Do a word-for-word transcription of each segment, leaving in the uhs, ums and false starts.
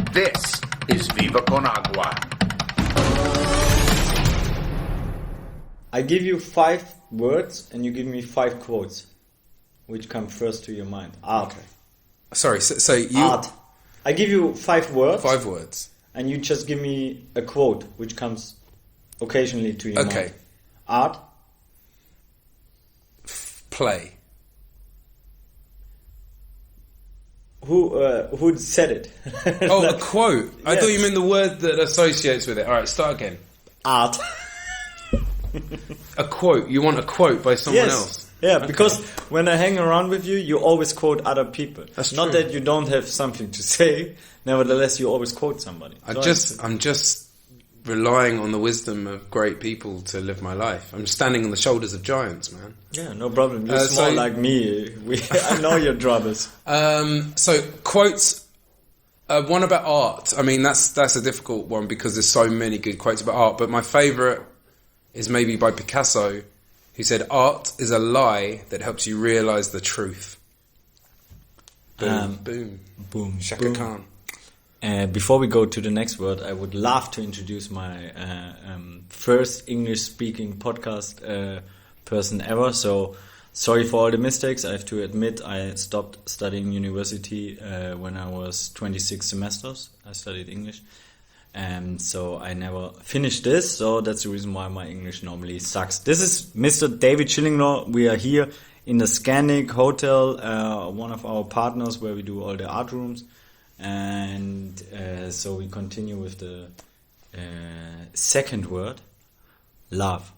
This is Viva Con Agua. I give you five words and you give me five quotes. Which come first to your mind? Art. Okay. Sorry, so, so you... Art. I give you five words. Five words. And you just give me a quote which comes occasionally to your Okay. mind. Art. F- play. Who uh, who said it? Oh, Like- a quote. I Yes. thought you meant the word that associates with it. All right, start again. Art. A quote. You want a quote by someone Yes. else? Yeah, Okay. because when I hang around with you, you always quote other people. That's Not true. that you don't have something to say. Nevertheless, you always quote somebody. I So just, I'm just relying on the wisdom of great people to live my life. I'm standing on the shoulders of giants, man. yeah, no problem. You're Uh, small so- like me. We, I know your troubles. Um, so quotes. Uh, one about art. I mean, that's that's a difficult one because there's so many good quotes about art. But my favourite is maybe by Picasso, who said, "Art is a lie that helps you realise the truth." Boom, Um, boom, Boom. Shaka boom. Khan. Uh, before we go to the next word, I would love to introduce my uh, um, first English-speaking podcast uh, person ever. So, sorry for all the mistakes. I have to admit, I stopped studying university uh, when I was twenty-six semesters. I studied English, and so I never finished this. So that's the reason why my English normally sucks. This is Mister David Schillinglaw. We are here in the Scandic Hotel, uh, one of our partners where we do all the art rooms. And uh, so we continue with the uh, second word, love.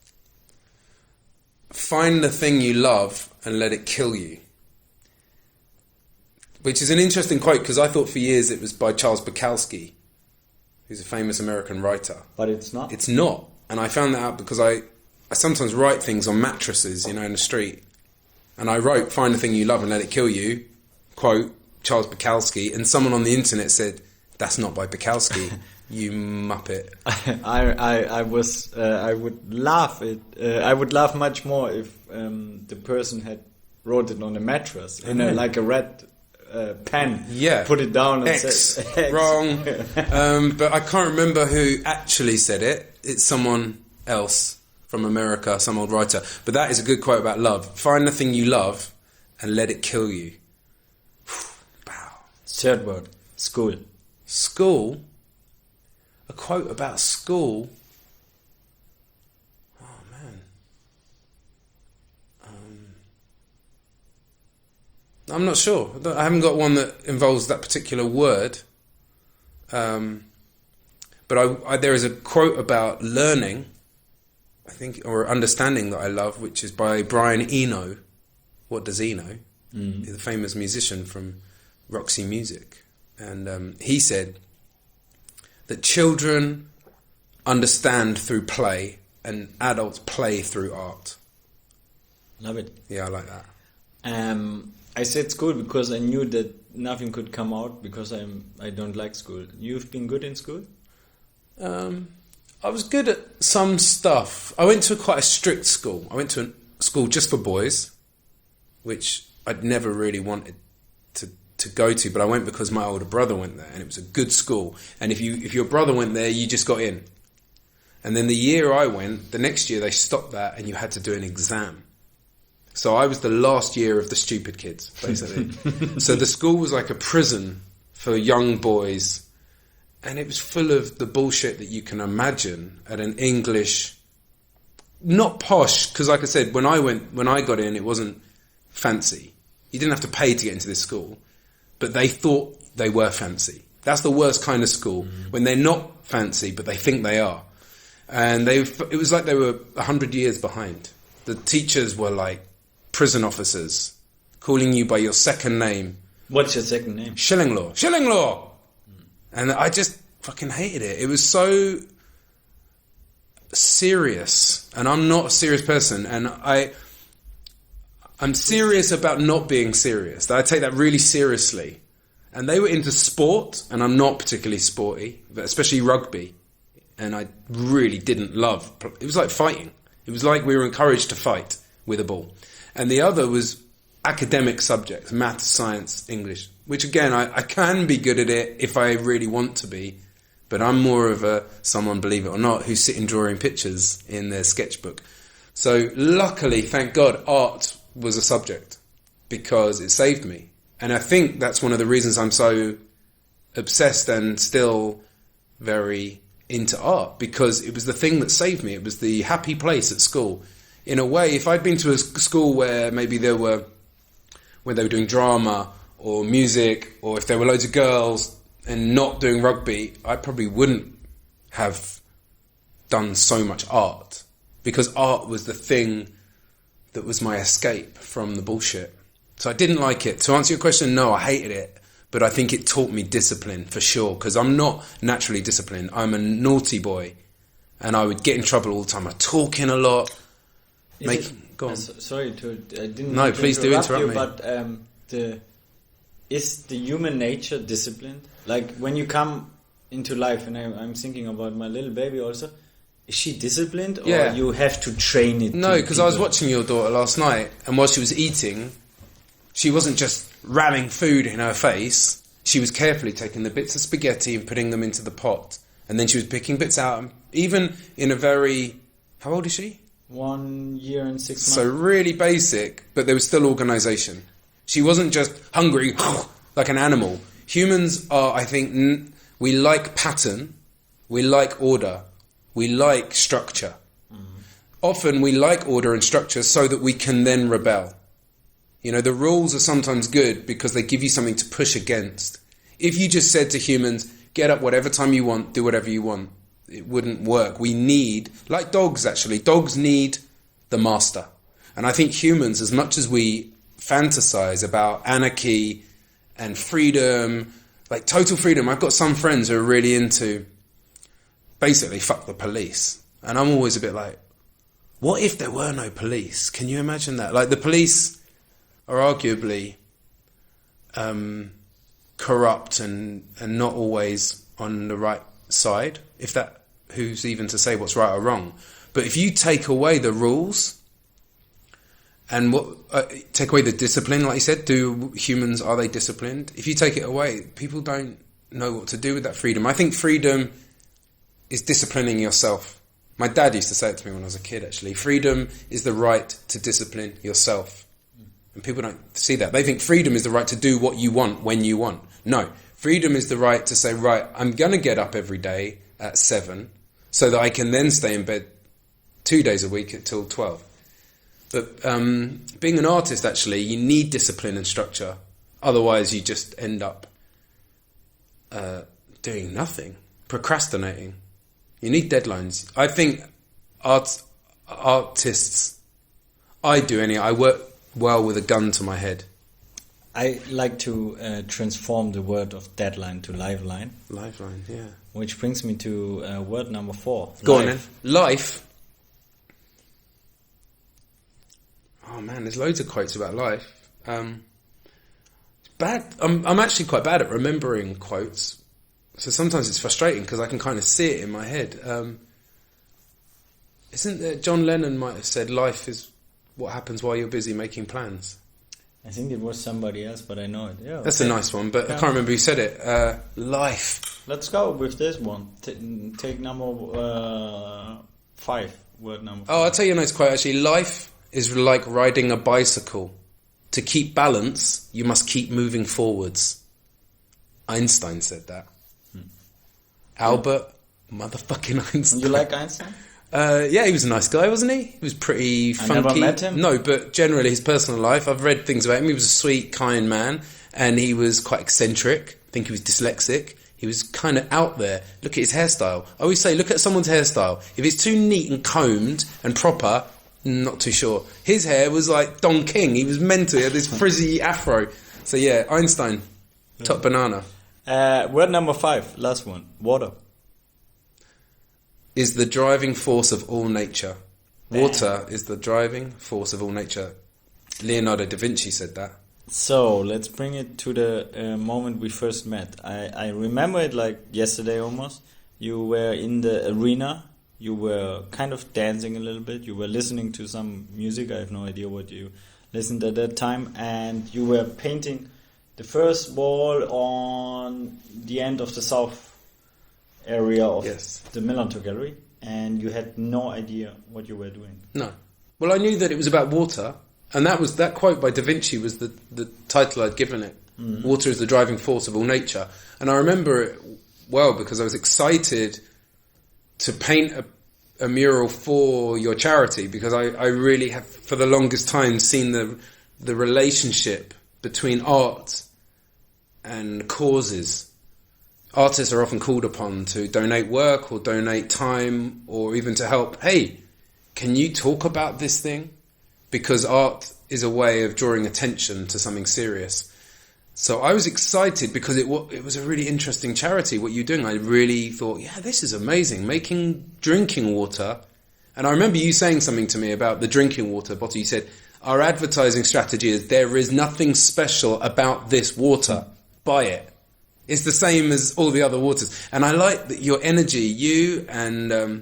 Find the thing you love and let it kill you. Which is an interesting quote because I thought for years it was by Charles Bukowski, who's a famous American writer. But it's not. It's not. And I found that out because I, I sometimes write things on mattresses, you know, in the street. And I wrote, find the thing you love and let it kill you, quote, Charles Bukowski, and someone on the internet said, that's not by Bukowski, you muppet. I, I, I was uh, I would laugh it. Uh, I would laugh much more if um, the person had wrote it on a mattress in a, know. like a red uh, pen. Yeah. Put it down and X. said X. Wrong. um, but I can't remember who actually said it. It's someone else from America, some old writer. But that is a good quote about love. Find the thing you love and let it kill you. Third word, school. School? A quote about school? Oh, man. Um, I'm not sure. I don't- I haven't got one that involves that particular word. Um, but I, I, there is a quote about learning, I think, or understanding that I love, which is by Brian Eno. What does he know? Mm. He's a famous musician from Roxy Music. And um, he said that children understand through play and adults play through art. Love it. Yeah, I like that. Um, I said school because I knew that nothing could come out because I'm I don't like school. You've been good in school? Um, I was good at some stuff. I went to quite a strict school. I went to a school just for boys, which I'd never really wanted to to go to, but I went because my older brother went there, and it was a good school. And if you if your brother went there, you just got in. And then the year I went, the next year they stopped that, and you had to do an exam. So I was the last year of the stupid kids, basically. So the school was like a prison for young boys, and it was full of the bullshit that you can imagine at an English, not posh, because like I said, when I went, when I got in, it wasn't fancy. You didn't have to pay to get into this school, but they thought they were fancy. That's the worst kind of school, mm. when they're not fancy, but they think they are. And they, it was like they were a hundred years behind. The teachers were like prison officers, calling you by your second name. What's your second name? Schillinglaw. Schillinglaw! Mm. And I just fucking hated it. It was so serious, and I'm not a serious person, and I... I'm serious about not being serious. I take that really seriously. And they were into sport, and I'm not particularly sporty, but especially rugby. And I really didn't love... It was like fighting. It was like we were encouraged to fight with a ball. And the other was academic subjects, math, science, English, which again, I, I can be good at it if I really want to be, but I'm more of a someone, believe it or not, who's sitting drawing pictures in their sketchbook. So luckily, thank God, art was a subject because it saved me. And I think that's one of the reasons I'm so obsessed and still very into art, because it was the thing that saved me. It was the happy place at school. In a way, if I'd been to a school where maybe there were, where they were doing drama or music, or if there were loads of girls and not doing rugby, I probably wouldn't have done so much art, because art was the thing that was my escape from the bullshit. So I didn't like it. To answer your question, no, I hated it. But I think it taught me discipline, for sure, because I'm not naturally disciplined. I'm a naughty boy, and I would get in trouble all the time. I'm talking a lot. Is Make, it, go on. uh, so- sorry to I didn't. No, mean to please do interrupt you, me. But um, the is the human nature disciplined? Like when you come into life, and I, I'm thinking about my little baby also. Is she disciplined, or Yeah. you have to train it? No, to because I was people? watching your daughter last night, and while she was eating, she wasn't just ramming food in her face. She was carefully taking the bits of spaghetti and putting them into the pot. And then she was picking bits out, and even in a very... How old is she? One year and six So months. really basic, but there was still organisation. She wasn't just hungry like an animal. Humans are, I think, n- we like pattern, we like order, we like structure. Mm-hmm. Often we like order and structure so that we can then rebel. You know, the rules are sometimes good because they give you something to push against. If you just said to humans, get up whatever time you want, do whatever you want, it wouldn't work. We need, like dogs actually, dogs need the master. And I think humans, as much as we fantasize about anarchy and freedom, like total freedom, I've got some friends who are really into basically fuck the police. And I'm always a bit like, what if there were no police? Can you imagine that? Like the police are arguably um, corrupt and, and not always on the right side, if that, who's even to say what's right or wrong. But if you take away the rules and what uh, take away the discipline, like you said, do humans, are they disciplined? If you take it away, people don't know what to do with that freedom. I think freedom is disciplining yourself. My dad used to say it to me when I was a kid, actually. Freedom is the right to discipline yourself. And people don't see that. They think freedom is the right to do what you want when you want. No, freedom is the right to say, right, I'm going to get up every day at seven so that I can then stay in bed two days a week until twelve. But um, being an artist, actually, you need discipline and structure. Otherwise, you just end up uh, doing nothing, procrastinating. You need deadlines. I think art, artists, I do any, I work well with a gun to my head. I like to uh, transform the word of deadline to lifeline, Lifeline, yeah. which brings me to uh, word number four. Go life. on then. Life. Oh man, there's loads of quotes about life. Um, bad. I'm I'm actually quite bad at remembering quotes, so sometimes it's frustrating because I can kind of see it in my head. Um, isn't there, John Lennon might have said, "Life is what happens while you're busy making plans." I think it was somebody else, but I know it. Yeah, That's okay. a nice one, but Yeah. I can't remember who said it. Uh, life. Let's go with this one. T- take number uh, five. Word number. Oh, I'll tell you a nice quote actually. Life is like riding a bicycle. To keep balance, you must keep moving forwards. Einstein said that. Hmm. Albert motherfucking Einstein. You like Einstein? Uh, yeah, he was a nice guy, wasn't he? He was pretty I funky. never met him. No, but generally his personal life, I've read things about him. He was a sweet, kind man, and he was quite eccentric. I think he was dyslexic. He was kind of out there. Look at his hairstyle. I always say, look at someone's hairstyle. If it's too neat and combed and proper, not too sure. His hair was like Don King. He was mental. He had this frizzy afro. So yeah, Einstein, top banana. Uh, word number five. Last one. Water. Is the driving force of all nature. Water is the driving force of all nature. Leonardo da Vinci said that. So let's bring it to the uh, moment we first met. I, I remember it like yesterday almost. You were in the arena. You were kind of dancing a little bit. You were listening to some music. I have no idea what you listened at that time, and you were painting the first wall on the end of the south area of Yes. the Millantor Gallery, and you had no idea what you were doing. No. Well, I knew that it was about water, and that was that quote by Da Vinci was the, the title I'd given it. Mm. Water is the driving force of all nature. And I remember it well because I was excited to paint a, a mural for your charity, because I, I really have, for the longest time, seen the the relationship between art and causes. Artists are often called upon to donate work or donate time or even to help. Hey, can you talk about this thing? Because art is a way of drawing attention to something serious. So I was excited because it, it was a really interesting charity, what you're doing. I really thought, yeah, this is amazing, making drinking water. And I remember you saying something to me about the drinking water bottle. You said, our advertising strategy is there is nothing special about this water. Buy it. It's the same as all the other waters. And I like that your energy, you and um,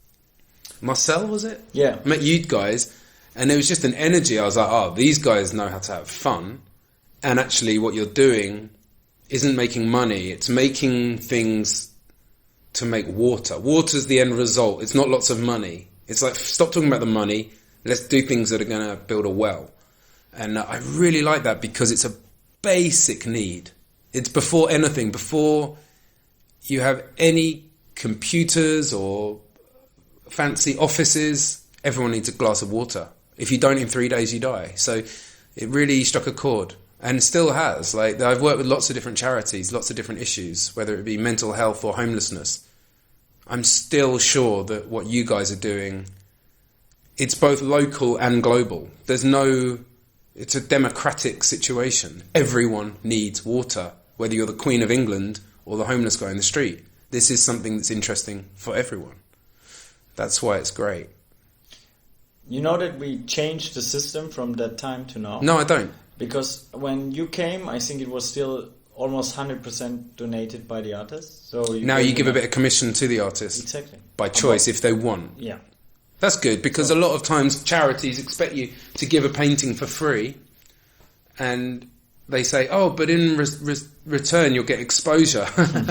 Marcel, was it? Yeah. I met you guys, and there was just an energy. I was like, oh, these guys know how to have fun. And actually what you're doing isn't making money. It's making things to make water. Water's the end result. It's not lots of money. It's like, stop talking about the money. Let's do things that are going to build a well. And uh, I really like that because it's a basic need. It's before anything, before you have any computers or fancy offices, everyone needs a glass of water. If you don't in three days, you die. So it really struck a chord and still has. Like, I've worked with lots of different charities, lots of different issues, whether it be mental health or homelessness. I'm still sure that what you guys are doing, it's both local and global. There's no, it's a democratic situation. Everyone needs water, whether you're the Queen of England or the homeless guy in the street. This is something that's interesting for everyone. That's why it's great. You know that we changed the system from that time to now? No, I don't. Because when you came, I think it was still almost one hundred percent donated by the artist. So you now you give a bit of commission to the artist. Exactly. By choice, if they want. Yeah. That's good, because a lot of times charities expect you to give a painting for free, and they say, oh, but in re- re- return you'll get exposure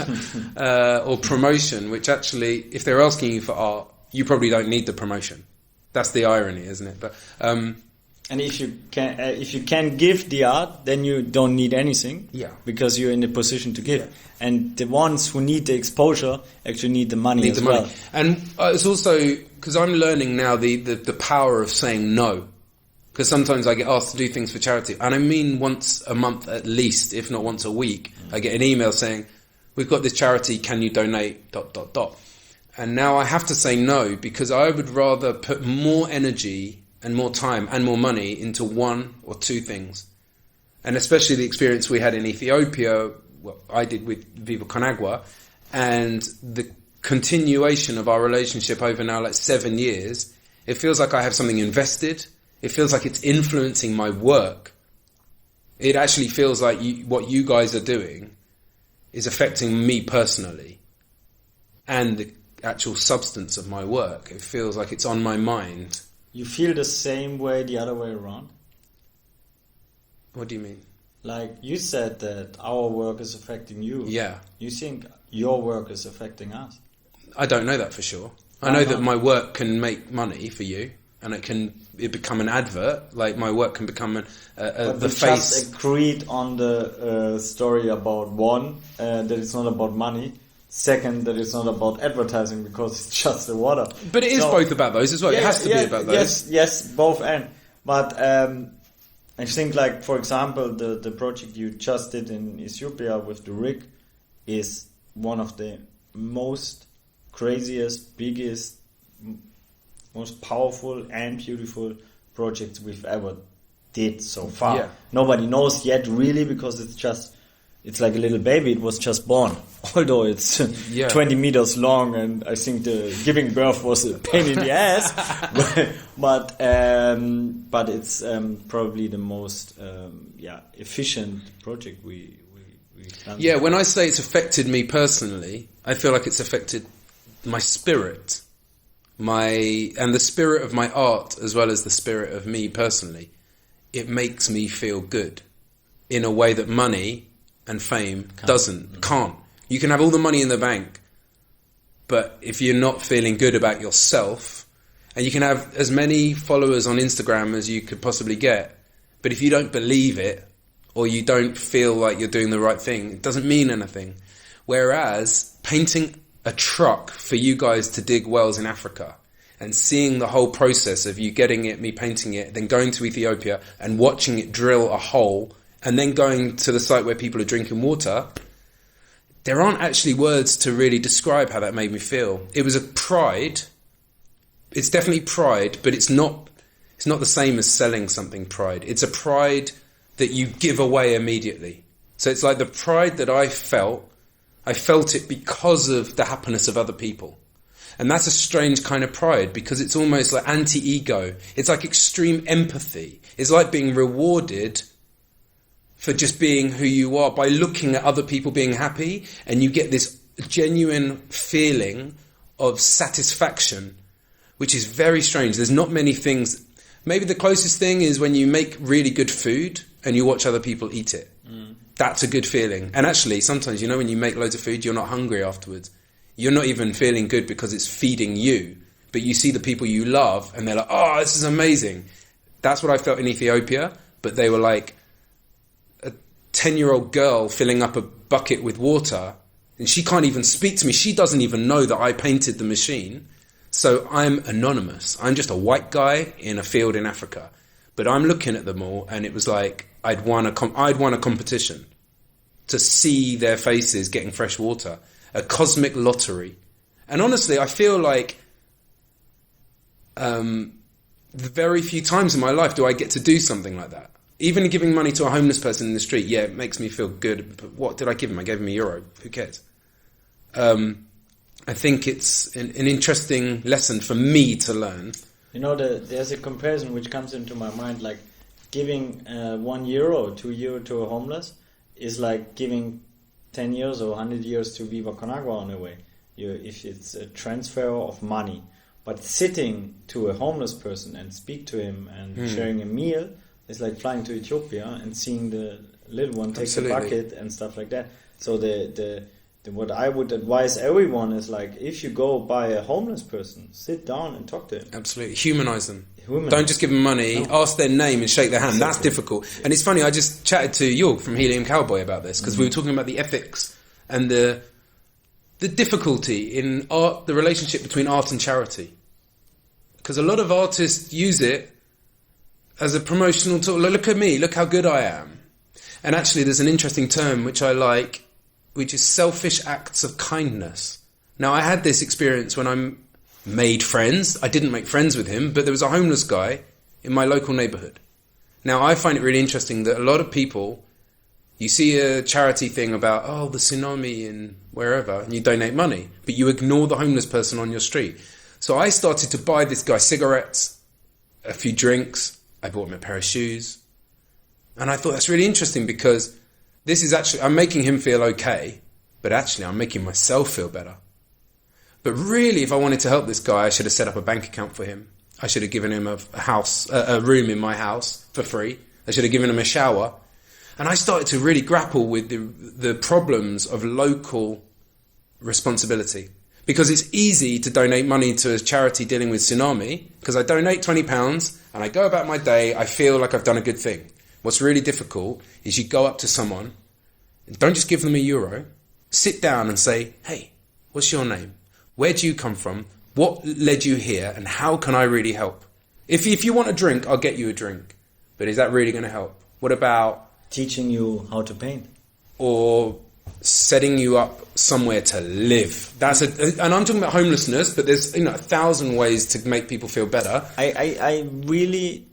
uh, or promotion, which actually, if they're asking you for art, you probably don't need the promotion. That's the irony, isn't it? But um, and if you can, uh, if you can give the art, then you don't need anything. Yeah. Because you're in the position to give. Yeah. And the ones who need the exposure actually need the money need as the well. money. And uh, it's also because I'm learning now the, the, the power of saying no. Because sometimes I get asked to do things for charity, and I mean once a month at least, if not once a week. Mm. I get an email saying, "We've got this charity. Can you donate?" Dot dot dot. And now I have to say no, because I would rather put more energy and more time and more money into one or two things. And especially the experience we had in Ethiopia, what I did with Viva Con Agua, and the continuation of our relationship over now like seven years, it feels like I have something invested. It feels like it's influencing my work. It actually feels like you, what you guys are doing is affecting me personally and the actual substance of my work. It feels like it's on my mind. You feel the same way the other way around? What do you mean? Like you said that our work is affecting you. Yeah. You think your work is affecting us? I don't know that for sure. I I know know. that my work can make money for you, and it can it become an advert. Like my work can become an, uh, uh, But the we face. just agreed on the uh, story about one, uh, that it's not about money. Second, that it's not about advertising because it's just the water. But it is So- both about those as well. Yeah, it has to yeah, be about those. Yes, yes, both and. But um, I think, like for example, the the project you just did in Ethiopia with the rig is one of the most craziest, biggest, m- most powerful and beautiful projects we've ever did so far. Yeah. Nobody knows yet really because it's just it's like a little baby. It was just born, although it's Yeah. twenty meters long, and I think the giving birth was a pain in the ass. but but, um, but it's um, probably the most um, yeah efficient project we we we done. Yeah, when I say it's affected me personally, I feel like it's affected my spirit, my and the spirit of my art as well as the spirit of me personally. it makes me feel good in a way that money and fame can't. doesn't, mm-hmm. can't. You can have all the money in the bank, but if you're not feeling good about yourself, and you can have as many followers on Instagram as you could possibly get, but if you don't believe it, or you don't feel like you're doing the right thing, it doesn't mean anything. Whereas painting a truck for you guys to dig wells in Africa and seeing the whole process of you getting it, me painting it, then going to Ethiopia and watching it drill a hole and then going to the site where people are drinking water, there aren't actually words to really describe how that made me feel. It was a pride. It's definitely pride, but it's not, it's not the same as selling something pride. It's a pride that you give away immediately. So it's like the pride that I felt, I felt it because of the happiness of other people. And that's a strange kind of pride because it's almost like anti-ego. It's like extreme empathy. It's like being rewarded for just being who you are by looking at other people being happy, and you get this genuine feeling of satisfaction, which is very strange. There's not many things. Maybe the closest thing is when you make really good food and you watch other people eat it. Mm. That's a good feeling. And actually, sometimes, you know, when you make loads of food, you're not hungry afterwards. You're not even feeling good because it's feeding you. But you see the people you love and they're like, oh, this is amazing. That's what I felt in Ethiopia. But they were like a ten-year-old girl filling up a bucket with water. And she can't even speak to me. She doesn't even know that I painted the machine. So I'm anonymous. I'm just a white guy in a field in Africa. But I'm looking at them all, and it was like I'd won a com- I'd won a competition to see their faces getting fresh water, a cosmic lottery. And honestly, I feel like um, the very few times in my life do I get to do something like that. Even giving money to a homeless person in the street, yeah, it makes me feel good. But what did I give him? I gave him a euro. Who cares? Um, I think it's an, an interesting lesson for me to learn. You know, the, there's a comparison which comes into my mind, like giving uh, one euro, two euro to a homeless is like giving ten years or one hundred years to Viva Con Agua in a way, you, if it's a transfer of money. But sitting to a homeless person and speak to him and mm. sharing a meal is like flying to Ethiopia and seeing the little one take Absolutely. the bucket and stuff like that. So the, the, the what I would advise everyone is like, if you go by a homeless person, sit down and talk to him. Absolutely. Humanize them. Humanize. Don't just give them money, no. Ask their name and shake their hand. Exactly. That's difficult. Yeah. And it's funny, I just chatted to York from Helium Cowboy about this because mm-hmm. we were talking about the ethics and the the difficulty in art, the relationship between art and charity. Because a lot of artists use it as a promotional tool. Look at me, look how good I am. And actually there's an interesting term which I like, which is selfish acts of kindness. Now, I had this experience when I made friends. I didn't make friends with him, but there was a homeless guy in my local neighborhood. Now, I find it really interesting that a lot of people, you see a charity thing about, oh, the tsunami in wherever, and you donate money, but you ignore the homeless person on your street. So I started to buy this guy cigarettes, a few drinks. I bought him a pair of shoes. And I thought that's really interesting because this is actually, I'm making him feel okay, but actually I'm making myself feel better. But really, if I wanted to help this guy, I should have set up a bank account for him. I should have given him a, a house, a, a room in my house for free. I should have given him a shower. And I started to really grapple with the, the problems of local responsibility. Because it's easy to donate money to a charity dealing with tsunami, because I donate twenty pounds and I go about my day, I feel like I've done a good thing. What's really difficult is you go up to someone, and don't just give them a euro, sit down and say, hey, what's your name? Where do you come from? What led you here? And how can I really help? If, if you want a drink, I'll get you a drink. But is that really going to help? What about teaching you how to paint? Or setting you up somewhere to live? That's a, and I'm talking about homelessness, but there's, you know, a thousand ways to make people feel better. I, I, I really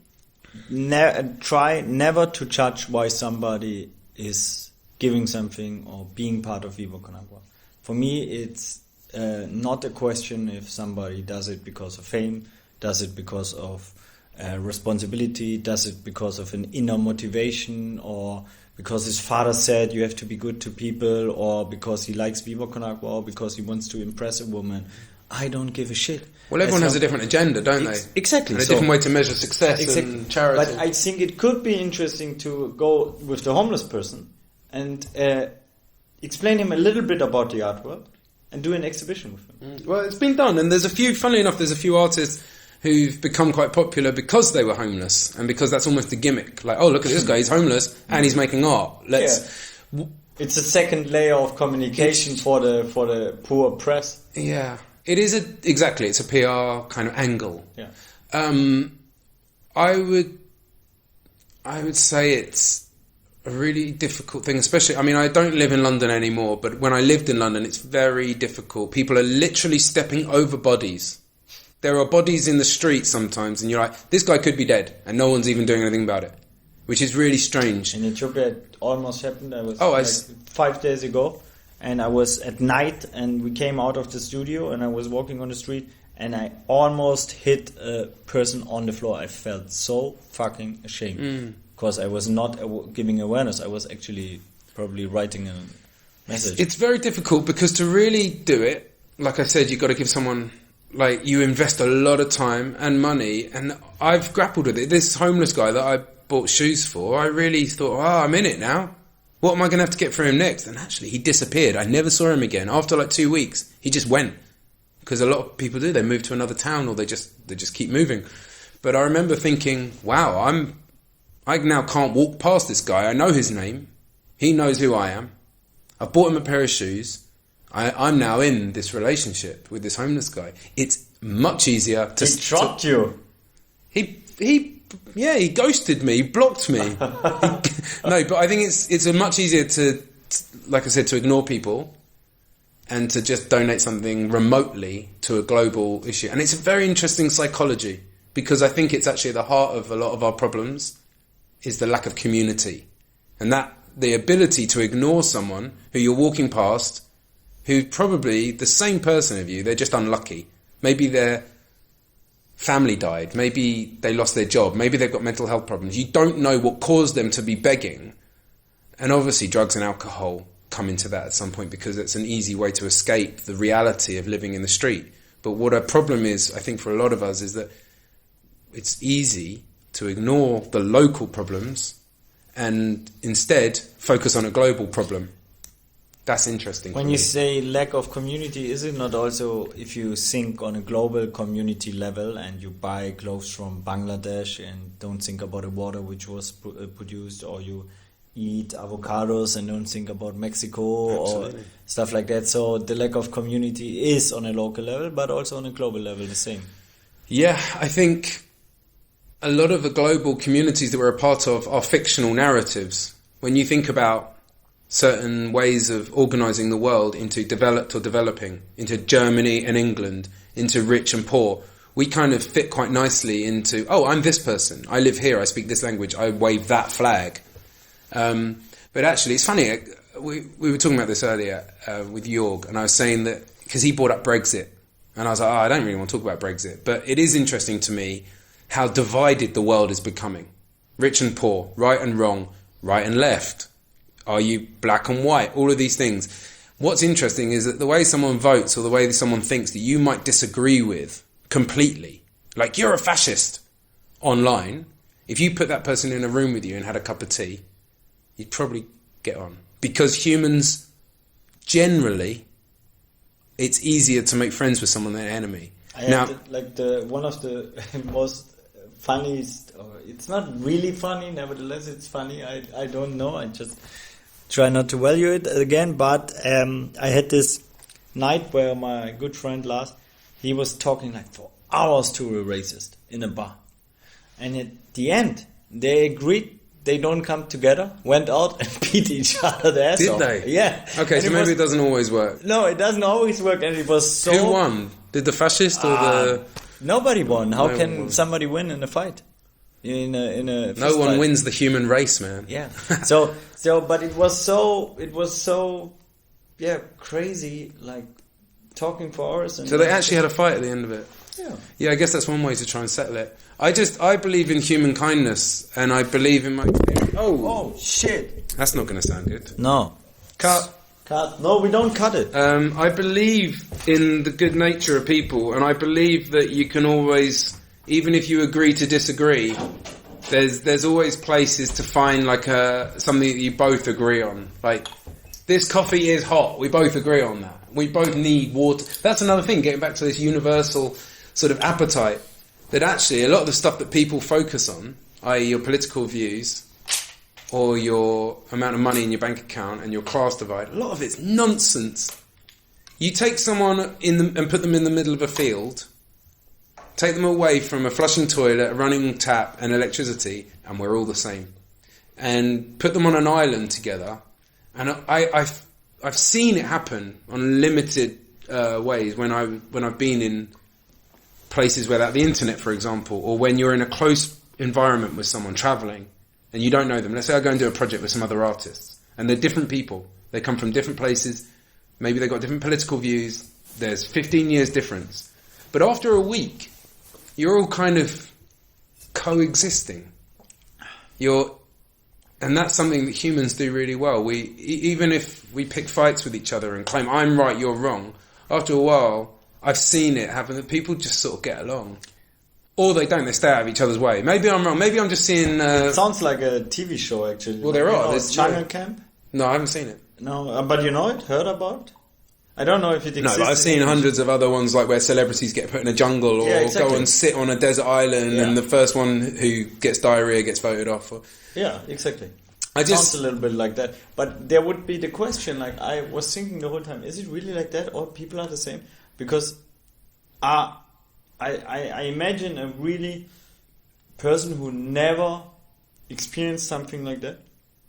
ne- try never to judge why somebody is giving something or being part of Viva Con Agua. For me, it's uh, not a question if somebody does it because of fame, does it because of uh, responsibility, does it because of an inner motivation, or because his father said you have to be good to people, or because he likes Viva Con Agua, or because he wants to impress a woman. I don't give a shit. Well, everyone As has a long- different agenda, don't Ex- they? exactly. And a So- different way to measure success Exactly. and charity. But I think it could be interesting to go with the homeless person and uh, explain him a little bit about the art world and do an exhibition with him. Well, it's been done, and there's a few. Funnily enough, there's a few artists who've become quite popular because they were homeless, and because that's almost a gimmick. Like, oh, look at this guy; he's homeless and he's making art. Let's, Yeah. It's a second layer of communication for the for the poor press. yeah. It is a exactly. It's a P R kind of angle. Yeah. Um, I would, I would say it's a really difficult thing, especially. I mean, I don't live in London anymore, but when I lived in London, it's very difficult. People are literally stepping over bodies. There are bodies in the street sometimes, and you're like, this guy could be dead, and no one's even doing anything about it, which is really strange. In Ethiopia, it almost happened. I was Oh, I like s- five days ago, and I was at night, and we came out of the studio, and I was walking on the street, and I almost hit a person on the floor. I felt so fucking ashamed because I was not aw- giving awareness. I was actually probably writing a message. It's very difficult because to really do it, like I said, you've got to give someone, like, you invest a lot of time and money, and I've grappled with it. This homeless guy that I bought shoes for, I really thought, oh, I'm in it now. What am I going to have to get for him next? And actually, he disappeared. I never saw him again. After like two weeks, he just went. Because a lot of people do. They move to another town, or they just they just keep moving. But I remember thinking, wow, I'm I now can't walk past this guy. I know his name. He knows who I am. I've bought him a pair of shoes. I, I'm now in this relationship with this homeless guy. It's much easier to... he dropped you. He he yeah he ghosted me, he blocked me. He- no, but I think it's it's a much easier to, to, like I said, to ignore people and to just donate something remotely to a global issue. And it's a very interesting psychology, because I think it's actually at the heart of a lot of our problems is the lack of community, and that the ability to ignore someone who you're walking past, who's probably the same person of you, they're just unlucky. Maybe they're family died, maybe they lost their job, maybe they've got mental health problems. You don't know what caused them to be begging. And obviously drugs and alcohol come into that at some point, because it's an easy way to escape the reality of living in the street. But what a problem is, I think, for a lot of us, is that it's easy to ignore the local problems and instead focus on a global problem. That's interesting. When for you me. say lack of community, is it not also if you think on a global community level and you buy clothes from Bangladesh and don't think about the water which was pu- uh, produced, or you eat avocados and don't think about Mexico Absolutely. or stuff like that? So the lack of community is on a local level, but also on a global level the same. Yeah, I think a lot of the global communities that we're a part of are fictional narratives. When you think about certain ways of organising the world into developed or developing, into Germany and England, into rich and poor, we kind of fit quite nicely into, oh, I'm this person, I live here, I speak this language, I wave that flag. Um, but actually, it's funny, we, we were talking about this earlier uh, with Jorg, and I was saying that, because he brought up Brexit, and I was like, oh, I don't really want to talk about Brexit, but it is interesting to me how divided the world is becoming. Rich and poor, right and wrong, right and left. Are you black and white? All of these things. What's interesting is that the way someone votes, or the way someone thinks that you might disagree with completely, like you're a fascist online, if you put that person in a room with you and had a cup of tea, you'd probably get on. Because humans, generally, it's easier to make friends with someone than an enemy. I Now, had the, like the one of the most funniest, or it's not really funny, nevertheless it's funny, I, I don't know, I just try not to value it again, but um, I had this night where my good friend Lars, he was talking like for hours to a racist in a bar, and at the end they agreed they don't come together, went out and beat each other the ass did off. they? Yeah. Okay, And so it maybe was- it doesn't always work. No, it doesn't always work, and it was so... Who won? Did the fascist or the... Ah, nobody won. How No can one won. somebody win in a fight? In a in a No fist one fight? wins the human race, man. Yeah. So so, but it was so it was so yeah crazy, like talking for hours. And So they actually had a fight at the end of it. yeah. Yeah, I guess that's one way to try and settle it. I just, I believe in human kindness, and I believe in my... Oh, Oh shit! that's not going to sound good. No. Cut. Cut. No, we don't cut it. Um, I believe in the good nature of people, and I believe that you can always, even if you agree to disagree, there's there's always places to find like a something that you both agree on. Like, this coffee is hot. We both agree on that. We both need water. That's another thing, getting back to this universal sort of appetite, that actually a lot of the stuff that people focus on, that is your political views or your amount of money in your bank account and your class divide, a lot of it's nonsense. You take someone in the, and put them in the middle of a field, take them away from a flushing toilet, a running tap and electricity, and we're all the same. And put them on an island together, and I, I've, I've seen it happen on limited uh, ways when, I, when I've been in places without the internet, for example, or when you're in a close environment with someone travelling and you don't know them. Let's say I go and do a project with some other artists, and they're different people. They come from different places. Maybe they've got different political views. There's fifteen years difference. But after a week, you're all kind of coexisting. You're, and that's something that humans do really well. We, even if we pick fights with each other and claim, I'm right, you're wrong, after a while, I've seen it happen that people just sort of get along. Or they don't, they stay out of each other's way. Maybe I'm wrong. Maybe I'm just seeing... Uh, it sounds like a T V show, actually. Well, there you are. know, There's Jungle Camp? No, I haven't seen it. No, uh, but you know it? Heard about? I don't know if it exists. No, but I've seen hundreds of other ones, like where celebrities get put in a jungle or yeah, exactly. go and sit on a desert island, yeah. and the first one who gets diarrhea gets voted off. Or, yeah, exactly. I It just sounds a little bit like that. But there would be the question, like I was thinking the whole time, is it really like that, or people are the same? Because uh, I, I, I imagine a really person who never experienced something like that,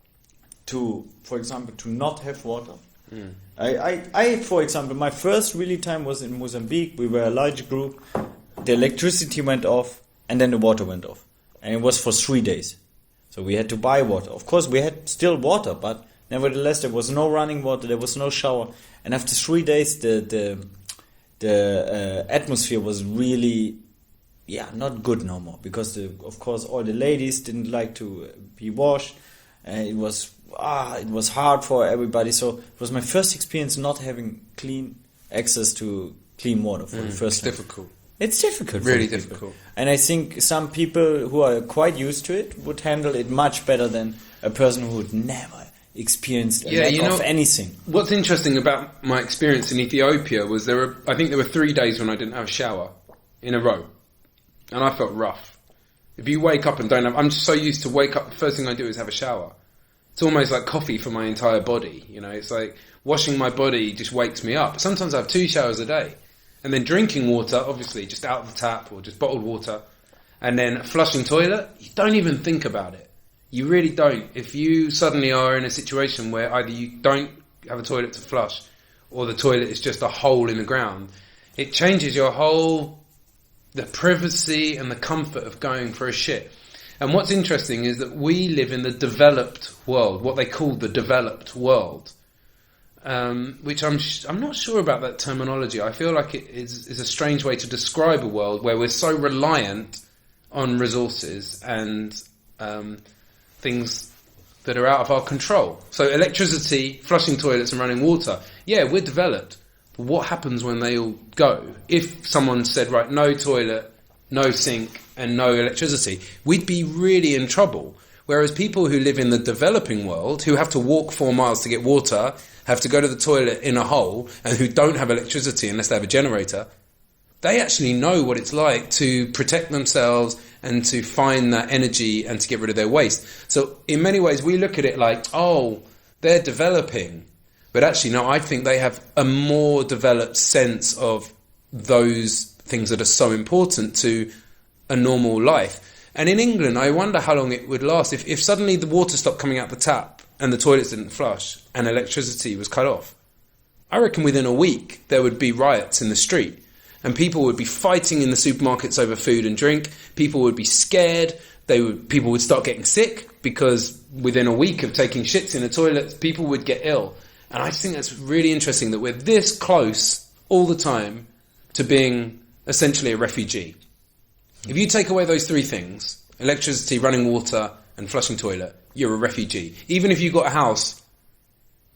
to, for example, to not have water. Mm. I, I, I, for example, my first really time was in Mozambique. We were a large group. The electricity went off, and then the water went off. And it was for three days. So we had to buy water. Of course, we had still water, but nevertheless, there was no running water, there was no shower. And after three days, the the, the uh, atmosphere was really, yeah, not good no more. Because, the, of course, all the ladies didn't like to be washed. And it was... Ah, it was hard for everybody. So it was my first experience not having clean access to clean water for mm, the first it's time. difficult. It's difficult. Really for difficult. And I think some people who are quite used to it would handle it much better than a person who would never experienced a yeah, lack you know, of anything. What's interesting about my experience in Ethiopia was there were, I think there were three days when I didn't have a shower in a row. And I felt rough. If you wake up and don't have... I'm just so used to wake up, the first thing I do is have a shower. It's almost like coffee for my entire body, you know. It's like washing my body just wakes me up. Sometimes I have two showers a day. And then drinking water, obviously, just out of the tap or just bottled water. And then flushing toilet, you don't even think about it. You really don't. If you suddenly are in a situation where either you don't have a toilet to flush or the toilet is just a hole in the ground, it changes your whole, the privacy and the comfort of going for a shit. And what's interesting is that we live in the developed world, what they call the developed world, um, which I'm sh- I'm not sure about that terminology. I feel like it is, is a strange way to describe a world where we're so reliant on resources and um, things that are out of our control. So electricity, flushing toilets and running water, yeah, we're developed. But what happens when they all go? If someone said, right, no toilet, no sink, and no electricity, we'd be really in trouble. Whereas people who live in the developing world, who have to walk four miles to get water, have to go to the toilet in a hole, and who don't have electricity unless they have a generator, they actually know what it's like to protect themselves and to find that energy and to get rid of their waste. So in many ways, we look at it like, oh, they're developing. But actually, no, I think they have a more developed sense of those things that are so important to a normal life. And in England, I wonder how long it would last. If, if suddenly the water stopped coming out the tap and the toilets didn't flush and electricity was cut off, I reckon within a week there would be riots in the street. And people would be fighting in the supermarkets over food and drink. People would be scared. They would, people would start getting sick because within a week of taking shits in a toilet, people would get ill. And I just think that's really interesting that we're this close all the time to being essentially a refugee. If you take away those three things, electricity, running water, and flushing toilet, you're a refugee. Even if you've got a house, you,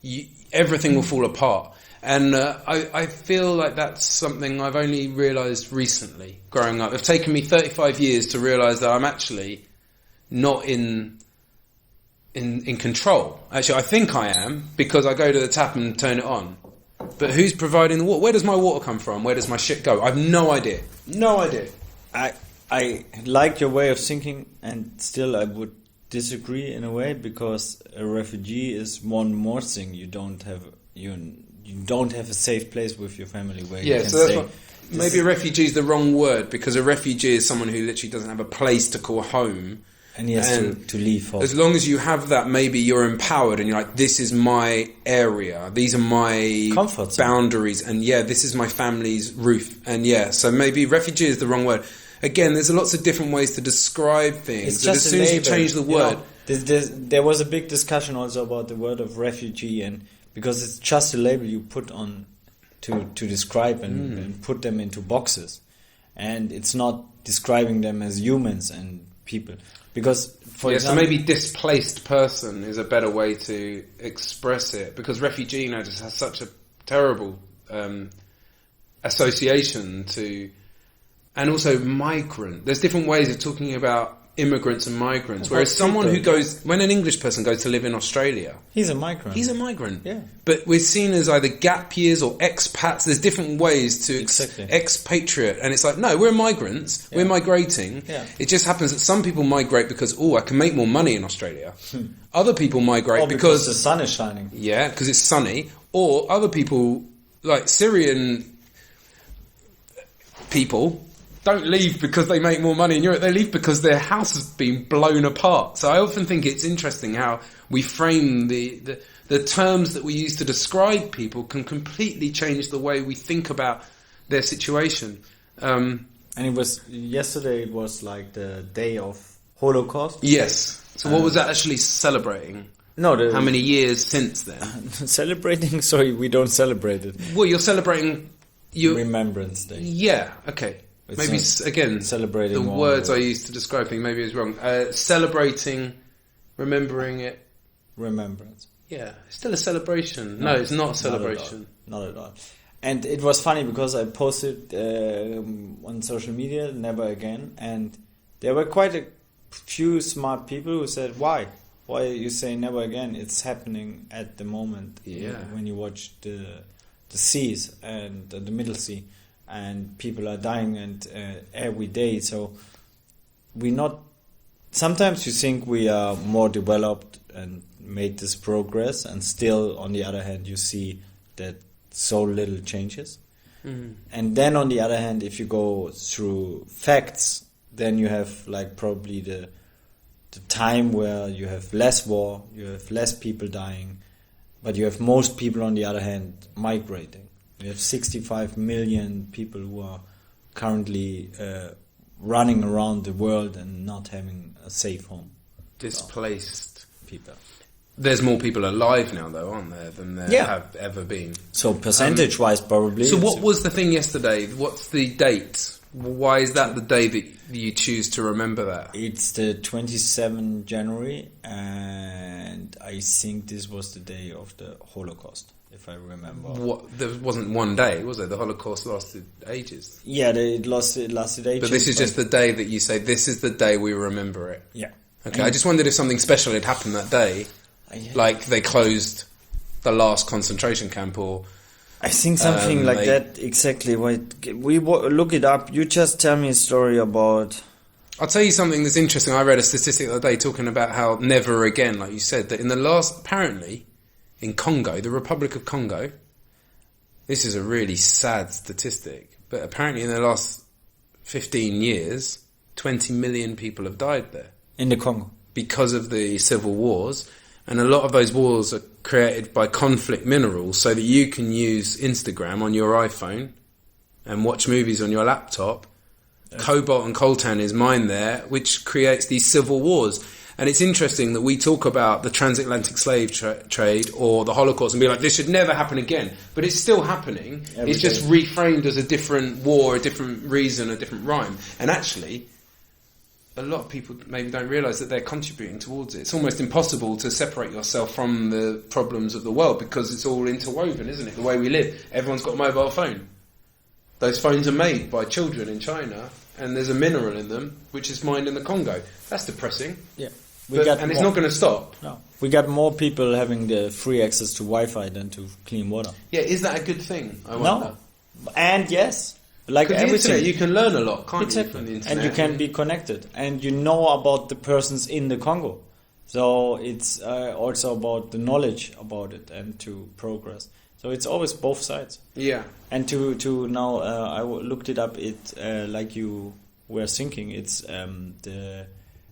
everything will fall apart. And uh, I, I feel like that's something I've only realised recently, growing up. It's taken me thirty-five years to realise that I'm actually not in, in in control. Actually, I think I am, because I go to the tap and turn it on. But who's providing the water? Where does my water come from? Where does my shit go? I've no idea. No idea. I I like your way of thinking, and still I would disagree in a way, because a refugee is one more thing. You don't have you you don't have a safe place with your family where you Yeah, can so that's say, what, maybe a refugee is the wrong word, because a refugee is someone who literally doesn't have a place to call home. and he has to, and to leave home. As long as you have that, maybe you're empowered and you're like, this is my area, these are my Comfort zone. boundaries, and yeah, this is my family's roof. And yeah, so maybe refugee is the wrong word. Again, there's lots of different ways to describe things. It's But just as a soon as you label, change the you word, know, there's, there's, there was a big discussion also about the word of refugee, and because it's just a label you put on to to describe and, Mm. and put them into boxes, and it's not describing them as humans and people. Because, for yeah, so example, maybe displaced person is a better way to express it, because refugee now just has such a terrible um, association to, and also migrant. There's different ways of talking about immigrants and migrants. Well, Whereas someone who people, goes, when an English person goes to live in Australia, he's a migrant. he's a migrant. Yeah. But we're seen as either gap years or expats. There's different ways to ex- Exactly. expatriate. And it's like, no, we're migrants. We're Yeah. migrating. Yeah. It just happens that some people migrate because, oh, I can make more money in Australia. Other people migrate Or because, because the sun is shining. yeah, because it's sunny. Or other people, like Syrian people, don't leave because they make more money in Europe. They leave because their house has been blown apart. So I often think it's interesting how we frame the, the, the terms that we use to describe people can completely change the way we think about their situation. Um, And it was, yesterday it was like the day of Holocaust. yes. So what was that actually celebrating? No, the, How many years since then? celebrating? Sorry, we don't celebrate it. Well, you're celebrating... You, Remembrance Day. yeah, okay. It's Maybe, not s- again, celebrating the all words the- I used to describe things, maybe it was wrong. Uh, celebrating, remembering it. Remembrance. Yeah, it's still a celebration. No, it's not a celebration. Not at all. Not at all. And it was funny because I posted um, on social media, never again, and there were quite a few smart people who said, why? Why you say never again? It's happening at the moment. Yeah. When you watch the the seas and uh, the Middle Sea, and people are dying and uh, every day. So we not. Sometimes you think we are more developed and made this progress, and still, on the other hand, you see that so little changes. Mm. And then, on the other hand, if you go through facts, then you have like probably the the time where you have less war, you have less people dying, but you have most people, on the other hand, migrating. You have sixty-five million people who are currently uh, running around the world and not having a safe home. Displaced. People. There's more people alive now, though, aren't there, than there Yeah. have ever been. So percentage-wise, probably. So what it's- was the thing yesterday? What's the date? Why is that the day that you choose to remember that? It's the twenty-seventh of January, and I think this was the day of the Holocaust, if I remember. What, there wasn't one day, was there? The Holocaust lasted ages. Yeah, they, it, lost, it lasted ages. But this is just the day that you say, this is the day we remember it. Yeah. Okay, I just wondered if something special had happened that day, I, like they closed the last concentration camp, or... I think something Um, like they- that, exactly. Wait, we wa- look it up. You just tell me a story about... I'll tell you something that's interesting. I read a statistic the other day talking about how never again, like you said, that in the last, apparently, in Congo, the Republic of Congo, this is a really sad statistic, but apparently in the last fifteen years, twenty million people have died there In the Congo. because of the civil wars. And a lot of those wars are created by conflict minerals so that you can use Instagram on your iPhone and watch movies on your laptop. Cobalt and coltan is mined there, which creates these civil wars. And it's interesting that we talk about the transatlantic slave tra- trade or the Holocaust and be like, this should never happen again. But it's still happening. Every it's just day. reframed as a different war, a different reason, a different rhyme. And actually, a lot of people maybe don't realise that they're contributing towards it. It's almost impossible to separate yourself from the problems of the world because it's all interwoven, isn't it? The way we live. Everyone's got a mobile phone. Those phones are made by children in China, and there's a mineral in them which is mined in the Congo. That's depressing. Yeah. We But, got and it's more- not going to stop. No. We got more people having the free access to Wi-Fi than to clean water. Yeah, is that a good thing? I wonder. No. And yes, like Because the everything. internet, you can learn a lot, can't you, Exactly. from the internet? And you can be connected. And you know about the persons in the Congo. So it's uh, also about the knowledge about it and to progress. So it's always both sides. Yeah. And to, to now, uh, I w- looked it up, it uh, like you were thinking, it's um, the...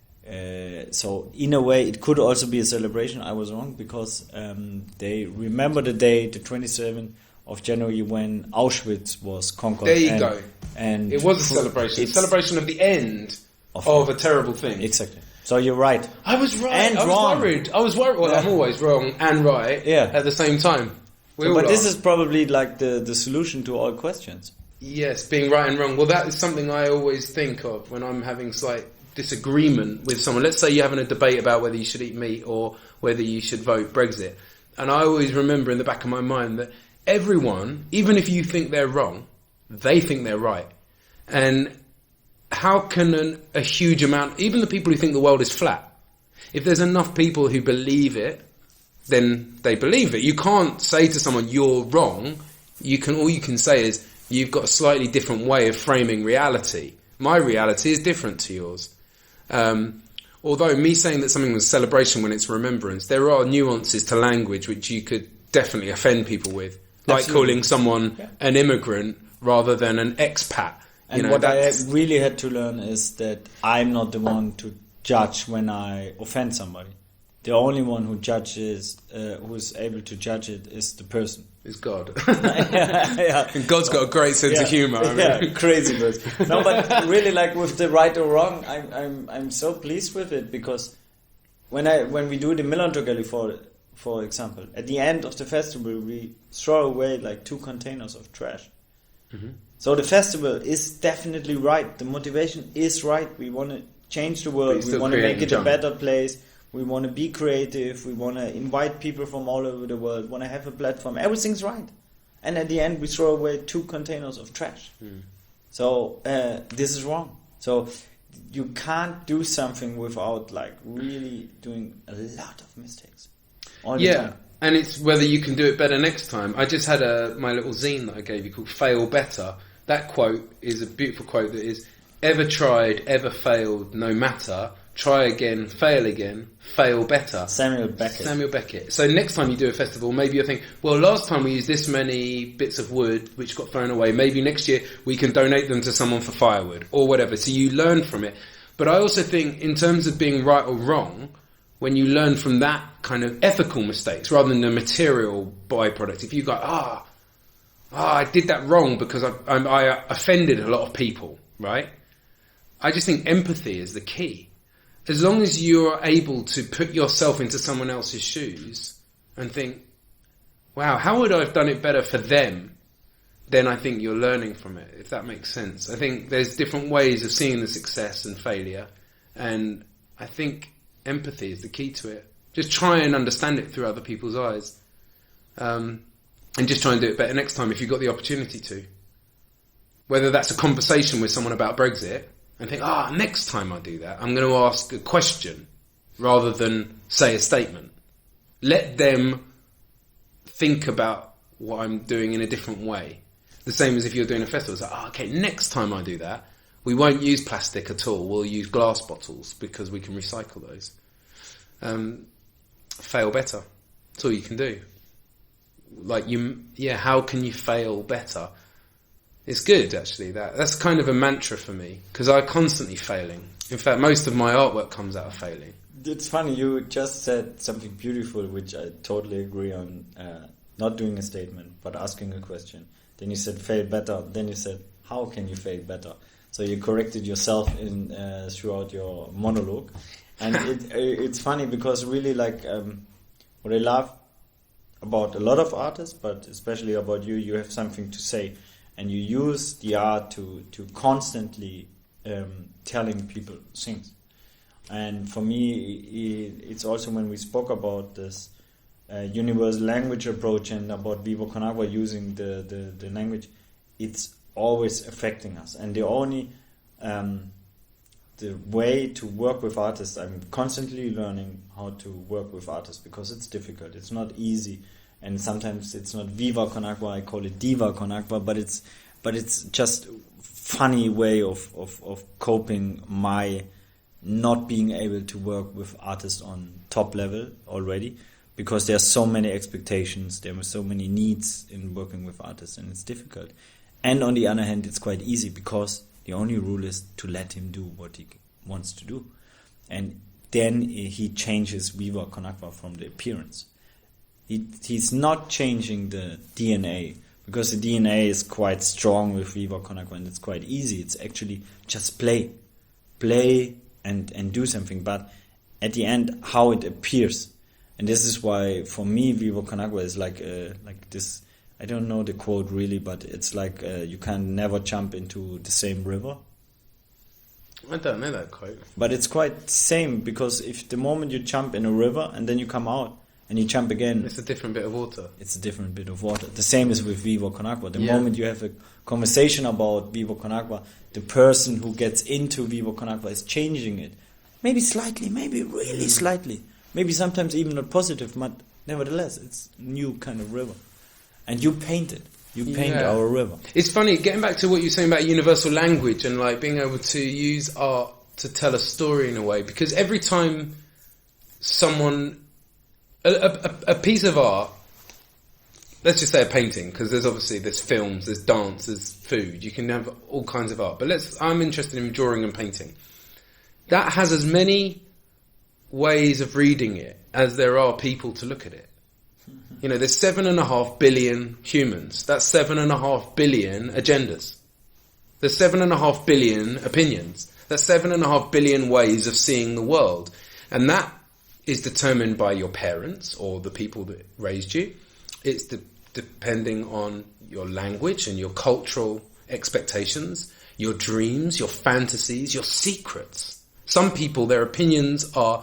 Uh, so in a way, it could also be a celebration. I was wrong because um, they remember the day, the twenty-seventh of January, when Auschwitz was conquered. There you and, go. And It was a celebration. A it's- celebration of the end Of- of, a terrible thing. Exactly. So you're right. I was right. And I was wrong. worried. I was worried. Well, Yeah. I'm always wrong and right Yeah. at the same time. We So, all but this are. is probably like the, the solution to all questions. Yes, being right and wrong. Well, that is something I always think of when I'm having slight disagreement with someone. Let's say you're having a debate about whether you should eat meat or whether you should vote Brexit. And I always remember in the back of my mind that everyone, even if you think they're wrong, they think they're right. And how can an, a huge amount, even the people who think the world is flat, if there's enough people who believe it, then they believe it. You can't say to someone, you're wrong. You can, all you can say is, you've got a slightly different way of framing reality. My reality is different to yours. Um, although me saying that something was celebration when it's remembrance, there are nuances to language which you could definitely offend people with. Like Absolutely. calling someone Yeah. an immigrant rather than an expat. And You know, what I that's- really had to learn is that I'm not the one to judge when I offend somebody. The only one who judges, uh, who is able to judge it, is the person. is God. yeah. And God's got a great sense of humour. I mean. Yeah, crazy good. No, but really, like with the right or wrong, I'm I'm I'm so pleased with it because when I when we do the Milan Togelli, for for example, at the end of the festival, we throw away like two containers of trash. Mm-hmm. So the festival is definitely right. The motivation is right. We want to change the But world. you're We still want to make creating it a junk. better place. We want to be creative. We want to invite people from all over the world. Want to have a platform. Everything's right. And at the end, we throw away two containers of trash. Mm. So uh, this is wrong. So you can't do something without like really doing a lot of mistakes. All the Yeah, time. and it's whether you can do it better next time. I just had a my little zine that I gave you called "Fail Better." That quote is a beautiful quote that is: "Ever tried, ever failed, no matter. Try again, fail again, fail better." Samuel Beckett. Samuel Beckett. So next time you do a festival, maybe you think, well, last time we used this many bits of wood which got thrown away. Maybe next year we can donate them to someone for firewood or whatever. So you learn from it. But I also think in terms of being right or wrong, when you learn from that kind of ethical mistakes rather than the material byproduct, if you go, ah, ah, I did that wrong because I, I, I offended a lot of people, right? I just think empathy is the key. As long as you're able to put yourself into someone else's shoes and think, wow, how would I have done it better for them? Then I think you're learning from it, if that makes sense. I think there's different ways of seeing the success and failure. And I think empathy is the key to it. Just try and understand it through other people's eyes. Um, and just try and do it better next time if you've got the opportunity to. Whether that's a conversation with someone about Brexit, and think, ah, next time I do that, I'm going to ask a question rather than say a statement. Let them think about what I'm doing in a different way. The same as if you're doing a festival. It's like, oh, okay, next time I do that, we won't use plastic at all. We'll use glass bottles because we can recycle those. Um, fail better. That's all you can do. Like, you, yeah, how can you fail better? It's good, actually. That That's kind of a mantra for me, because I'm constantly failing. In fact, most of my artwork comes out of failing. It's funny, you just said something beautiful, which I totally agree on. Uh, not doing a statement, but asking a question. Then you said fail better. Then you said, how can you fail better? So you corrected yourself in uh, throughout your monologue. And it, it's funny because really, like, um, what I love about a lot of artists, but especially about you, you have something to say. And you use the art to, to constantly um, telling people things. And for me, i- it's also when we spoke about this uh, universal language approach and about Viva Con Agua using the, the, the language, it's always affecting us. And the only um, the way to work with artists, I'm constantly learning how to work with artists because it's difficult. It's not easy, and sometimes it's not Viva Con Agua. I call it Diva Con Agua, but it's but it's just funny way of, of, of coping my not being able to work with artists on top level already, because there are so many expectations, there are so many needs in working with artists, and it's difficult. And on the other hand, it's quite easy because the only rule is to let him do what he wants to do. And then he changes Viva Con Agua from the appearance. He, he's not changing the D N A, because the D N A is quite strong with Viva Con Agua and it's quite easy. It's actually just play. Play and, and do something. But at the end, how it appears. And this is why, for me, Viva Con Agua is like uh, like this. I don't know the quote really, but it's like uh, you can never jump into the same river. I don't know that quote. But it's quite same, because if the moment you jump in a river and then you come out and you jump again, It's a different bit of water. it's a different bit of water. The same is with Viva Con Agua. The Yeah. moment you have a conversation about Viva Con Agua, the person who gets into Viva Con Agua is changing it. Maybe slightly, maybe really Mm. slightly. Maybe sometimes even not positive, but nevertheless, it's a new kind of river. And you paint it. You paint Yeah. our river. It's funny, getting back to what you were saying about universal language and like being able to use art to tell a story in a way, because every time someone, a, a, a piece of art, let's just say a painting, because there's obviously there's films, there's dance, there's food, you can have all kinds of art, but let's, I'm interested in drawing and painting. That has as many ways of reading it as there are people to look at it. You know, there's seven and a half billion humans. That's seven and a half billion agendas. There's seven and a half billion opinions. That's seven and a half billion ways of seeing the world. And that is determined by your parents or the people that raised you. It's de- depending on your language and your cultural expectations, your dreams, your fantasies, your secrets. Some people, their opinions are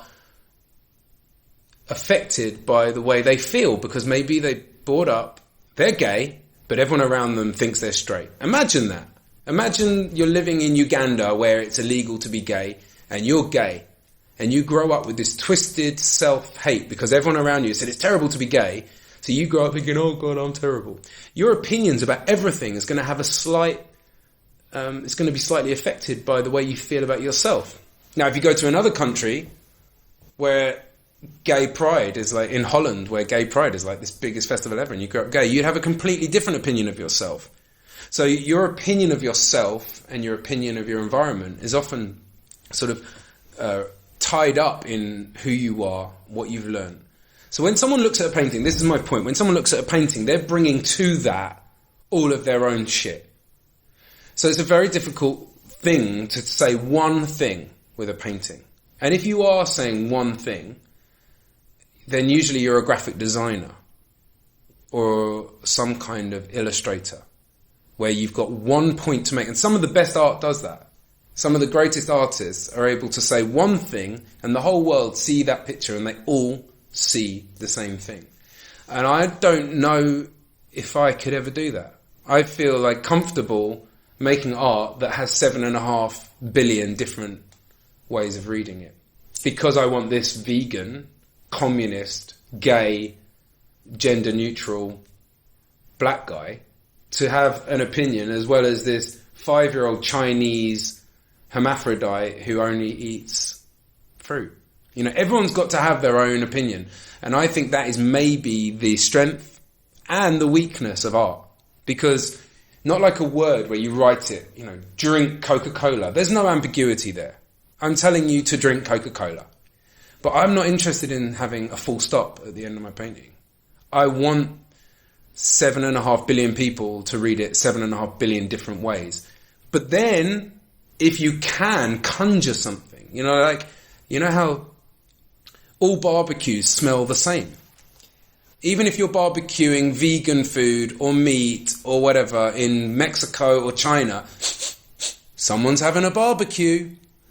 affected by the way they feel, because maybe they brought up, they're gay, but everyone around them thinks they're straight. Imagine that. Imagine you're living in Uganda where it's illegal to be gay, and you're gay, and you grow up with this twisted self-hate because everyone around you said it's terrible to be gay, so you grow up thinking, oh God, I'm terrible. Your opinions about everything is going to have a slight, um, it's going to be slightly affected by the way you feel about yourself. Now, if you go to another country where gay pride is like, in Holland, where gay pride is like this biggest festival ever, and you grow up gay, you'd have a completely different opinion of yourself. So your opinion of yourself and your opinion of your environment is often sort of uh, tied up in who you are, what you've learned. So when someone looks at a painting, this is my point, when someone looks at a painting, they're bringing to that all of their own shit. So it's a very difficult thing to say one thing with a painting. And if you are saying one thing, then usually you're a graphic designer or some kind of illustrator, where you've got one point to make. And some of the best art does that. Some of the greatest artists are able to say one thing and the whole world see that picture and they all see the same thing. And I don't know if I could ever do that. I feel like comfortable making art that has seven and a half billion different ways of reading it, because I want this vegan, communist, gay, gender neutral black guy to have an opinion, as well as this five-year-old Chinese hermaphrodite who only eats fruit. You know, everyone's got to have their own opinion. And I think that is maybe the strength and the weakness of art. Because not like a word where you write it, you know, drink Coca-Cola. There's no ambiguity there. I'm telling you to drink Coca-Cola. But I'm not interested in having a full stop at the end of my painting. I want seven and a half billion people to read it seven and a half billion different ways. But then, if you can conjure something, you know, like, you know how all barbecues smell the same. Even if you're barbecuing vegan food or meat or whatever in Mexico or China, someone's having a barbecue.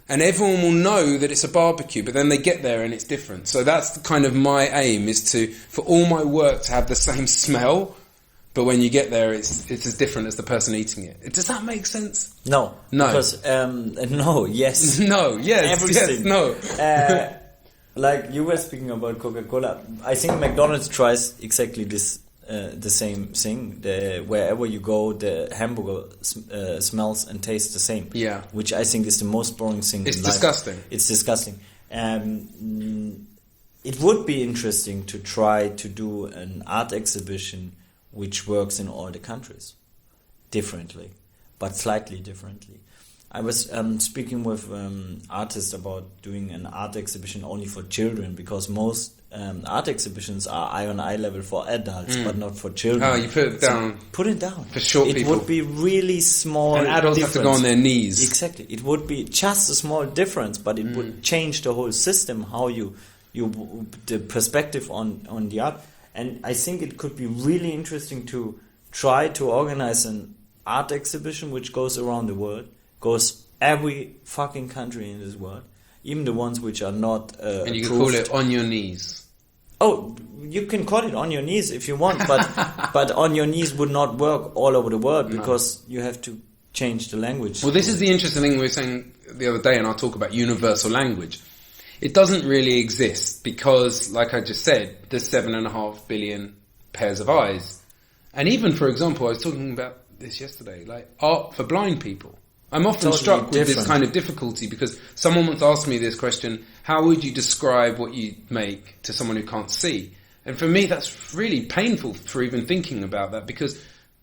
And everyone will know that it's a barbecue, but then they get there and it's different. So that's the kind of my aim, is to, for all my work to have the same smell, but when you get there, it's it's as different as the person eating it. Does that make sense? No. No. Because, um, no, yes. No, yes, Everything. yes, no. uh, like you were speaking about Coca-Cola. I think McDonald's tries exactly this, uh, the same thing. The, wherever you go, the hamburger sm- uh, smells and tastes the same. Yeah. Which I think is the most boring thing It's in life. disgusting. It's disgusting. Um, mm, it would be interesting to try to do an art exhibition which works in all the countries differently, but slightly differently. I was um, speaking with um, artists about doing an art exhibition only for children, because most um, art exhibitions are eye on eye level for adults, but not for children. Oh, you put it So down. put it down. For short it people. would be really small. And adults have to go difference. on their knees. Exactly. It would be just a small difference, but it would change the whole system, how you, you, the perspective on, on the art. And I think it could be really interesting to try to organize an art exhibition which goes around the world, goes every fucking country in this world, even the ones which are not uh, And you can approved. call it On Your Knees. Oh, you can call it On Your Knees if you want, but but On Your Knees would not work all over the world, because you have to change the language. Well, this is the interesting thing we were saying the other day, and I'll talk about universal language. It doesn't really exist because, like I just said, there's seven and a half billion pairs of eyes. And even, for example, I was talking about this yesterday, like art for blind people. I'm often Totally struck with this different. kind of difficulty, because someone once asked me this question: how would you describe what you make to someone who can't see? And for me, that's really painful for even thinking about that, because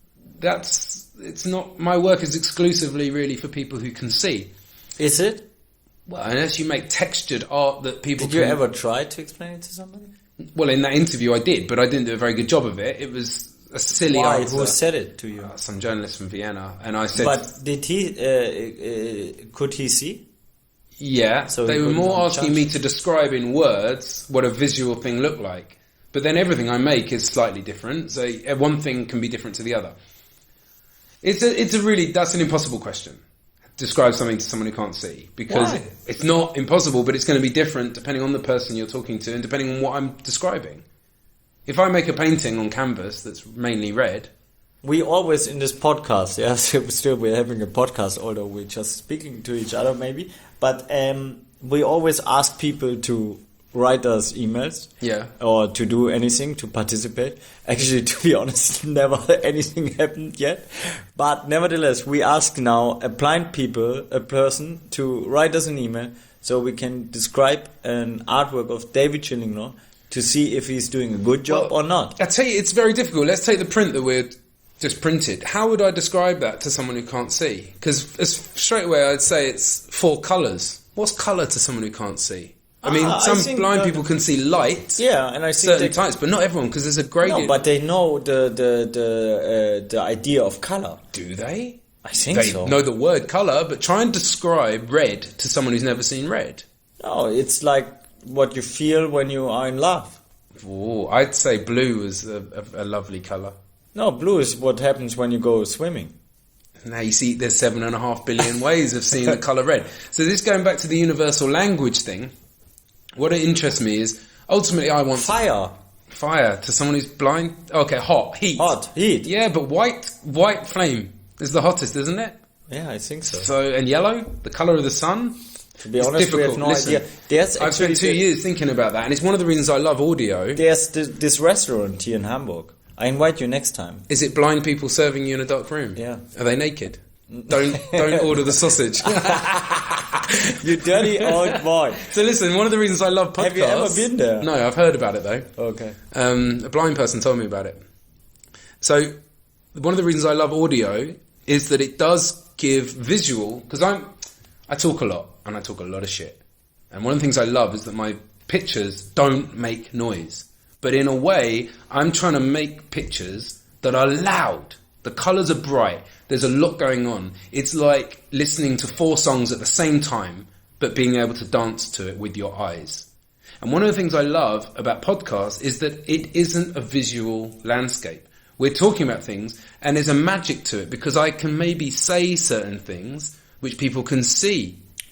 that's, it's not, my work is exclusively really for people who can see. Is it? Well, unless you make textured art that people Did can... you ever try to explain it to somebody? Well, in that interview I did, but I didn't do a very good job of it. It was a silly Why? answer. Who said it to you? Uh, some journalist from Vienna, and I said... But did he? Uh, uh, could he see? Yeah, So they he were couldn't more asking judge. me to describe in words what a visual thing looked like. But then everything I make is slightly different, so uh, one thing can be different to the other. It's a, it's a really, that's an impossible question. Describe something to someone who can't see. Because Why? it, it's not impossible, but it's going to be different depending on the person you're talking to and depending on what I'm describing. If I make a painting on canvas that's mainly red... We always in this podcast, yeah, so still we're having a podcast, although we're just speaking to each other maybe, but um, we always ask people to write us emails, Yeah. or to do anything, to participate. Actually, to be honest, never anything happened yet, but nevertheless, we ask now a blind people, a person, to write us an email so we can describe an artwork of David Schillinglaw to see if he's doing a good job Well, or not. I tell you, it's very difficult. Let's take the print that we're just printed. How would I describe that to someone who can't see? Because straight away I'd say it's four colours. What's colour to someone who can't see? I mean, Ah, I some think blind that- people can see light, Yeah, and I think certain they, types, but not everyone, because there's a gradient. no, but they know the the the uh, the idea of color. Do they? I think They so. know the word colour, but try and describe red to someone who's never seen red. No, it's like what you feel when you are in love. Ooh, I'd say blue is a, a, a lovely colour. No, blue is what happens when you go swimming. Now you see there's seven and a half billion ways of seeing the colour red. So this going back to the universal language thing, what interests me is ultimately I want Fire, fire to someone who's blind. Okay, hot, heat. hot, heat. Yeah, but white white flame is the hottest, isn't it? Yeah, I think so. So and yellow, the colour of the sun. To be It's honest, we have difficult. no Listen, idea. There's I've actually spent two the- years thinking about that, and it's one of the reasons I love audio. There's this, this restaurant here in Hamburg. I invite you next time. Is it blind people serving you in a dark room? Yeah. Are they naked? Don't don't order the sausage. You dirty old boy. So listen, one of the reasons I love podcasts... Have you ever been there? No, I've heard about it though. Okay. Um, a blind person told me about it. So one of the reasons I love audio is that it does give visual, because I'm I talk a lot and I talk a lot of shit. And one of the things I love is that my pictures don't make noise. But in a way, I'm trying to make pictures that are loud. The colours are bright. There's a lot going on. It's like listening to four songs at the same time, but being able to dance to it with your eyes. And one of the things I love about podcasts is that it isn't a visual landscape. We're talking about things, and there's a magic to it, because I can maybe say certain things which people can see.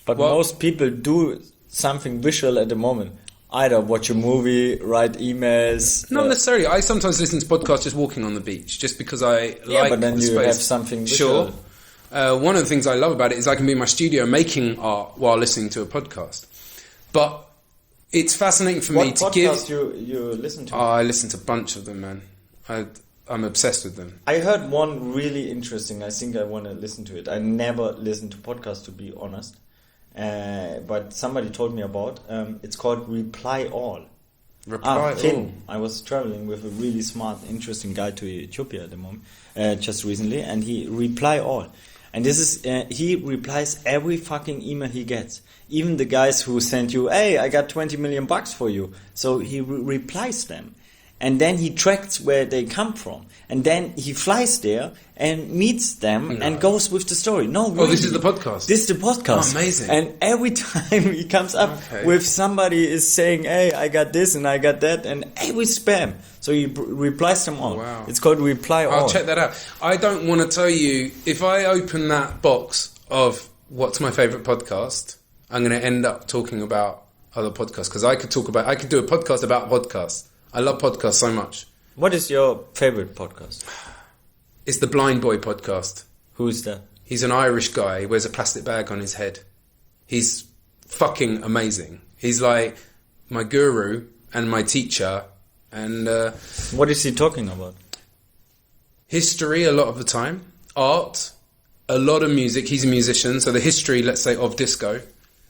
But Well- most people do something visual at the moment. Either watch a movie, write emails. Not uh, necessarily. I sometimes listen to podcasts just walking on the beach, just because I Yeah, like but then the you space. have something Sure. visual. Uh, one of the things I love about it is I can be in my studio making art while listening to a podcast. But it's fascinating for me What to give. podcast you you listen to? Oh, I listen to a bunch of them, man. I, I'm obsessed with them. I heard one really interesting. I think I want to listen to it. I never listen to podcasts, to be honest. Uh, but somebody told me about. Um, it's called Reply All. Reply Ah, Finn. All. I was traveling with a really smart, interesting guy to Ethiopia at the moment, uh, just recently, and he Reply All. And this is, uh, he replies every fucking email he gets. Even the guys who sent you, hey, I got twenty million bucks for you. So he re- replies them. And then he tracks where they come from. And then he flies there and meets them No. and goes with the story. No, Oh, this really. is the podcast? This is the podcast. Oh, amazing. And every time he comes up Okay. with somebody is saying, hey, I got this and I got that, and every spam. So he b- replies them all. Wow. It's called Reply All. I'll check that out. I don't want to tell you, if I open that box of what's my favourite podcast, I'm going to end up talking about other podcasts. Because I could talk about, I could do a podcast about podcasts. I love podcasts so much. What is your favorite podcast? It's the Blind Boy podcast. Who is that? He's an Irish guy. He wears a plastic bag on his head. He's fucking amazing. He's like my guru and my teacher. And uh, What is he talking about? history a lot of the time. Art. A lot of music. He's a musician. So the history, let's say, of disco.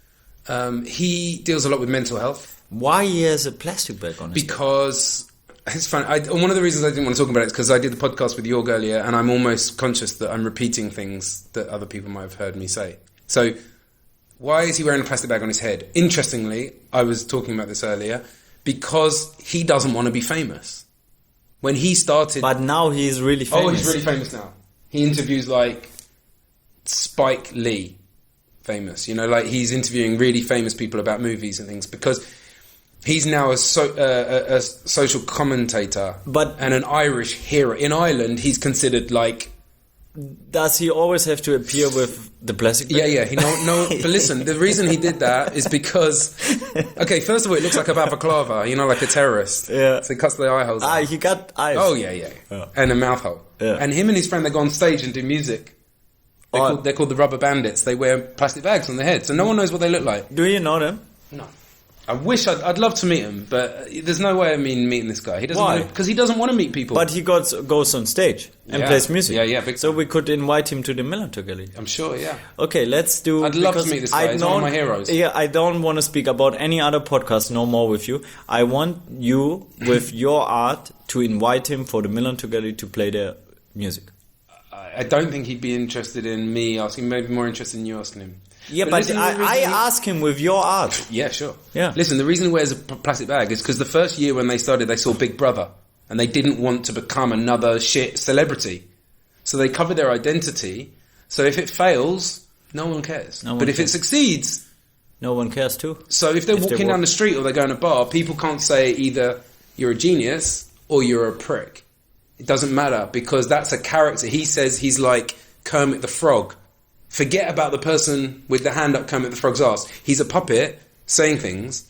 Um, he deals a lot with mental health. Why he has a plastic bag on his Because it's fun. I, one of the reasons I didn't want to talk about it is because I did the podcast with Jorg earlier, and I'm almost conscious that I'm repeating things that other people might have heard me say. So, why is he wearing a plastic bag on his head? Interestingly, I was talking about this earlier, because he doesn't want to be famous. When he started... But now he is really famous. Oh, he's really famous now. He interviews like Spike Lee, famous. You know, like he's interviewing really famous people about movies and things because... He's now a, so, uh, a, a social commentator, But- and an Irish hero. In Ireland, he's considered like Does he always have to appear with the plastic bag? yeah, yeah. He no, no. But listen, the reason he did that is because okay, first of all, it looks like a balaclava, you know, like a terrorist. Yeah. So he cuts the eye holes. Ah, out. he got eyes. Oh yeah, yeah, Yeah. and a mouth hole. Yeah. And him and his friend, they go on stage and do music. They're, Oh. called, they're called the Rubber Bandits. They wear plastic bags on their heads, so no one knows what they look like. Do you know them? No. I wish I'd, I'd love to meet him, but there's no way of me meeting this guy. He doesn't Why? Because he doesn't want to meet people. But he goes goes on stage and Yeah. plays music. Yeah, yeah, big So time. we could invite him to the Millantor Gallery. I'm sure, yeah. Okay, let's do. I'd love to because meet this guy. I He's one of don't- my heroes. Yeah, I don't want to speak about any other podcast no more with you. I want you with your art to invite him for the Millantor Gallery to play their music. I I don't think he'd be interested in me asking. Maybe more interested in you asking him. Yeah, but, listen to the I, reason I he- ask him with your art. Yeah, sure. Yeah. Listen, the reason he wears a p- plastic bag is because the first year when they started, they saw Big Brother, and they didn't want to become another shit celebrity, so they covered their identity. So if it fails, no one cares. No one but if cares. it succeeds, No one cares too. so if they're If they walking walk- down the street or they go in a bar, people can't say either you're a genius or you're a prick. It doesn't matter because that's a character. He says he's like Kermit the Frog. Forget about the person with the hand up Kermit the Frog's ass. He's a puppet saying things.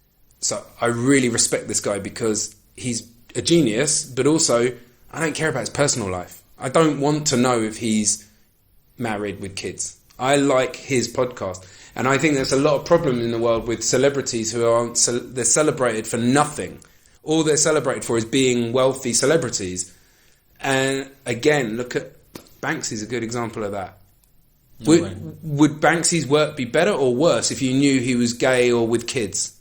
So I really respect this guy because he's a genius, but also I don't care about his personal life. I don't want to know if he's married with kids. I like his podcast. And I think there's a lot of problem in the world with celebrities who aren't, ce- they're celebrated for nothing. All they're celebrated for is being wealthy celebrities. And again, look at Banksy's a good example of that. No way. Would, would Banksy's work be better or worse if you knew he was gay or with kids?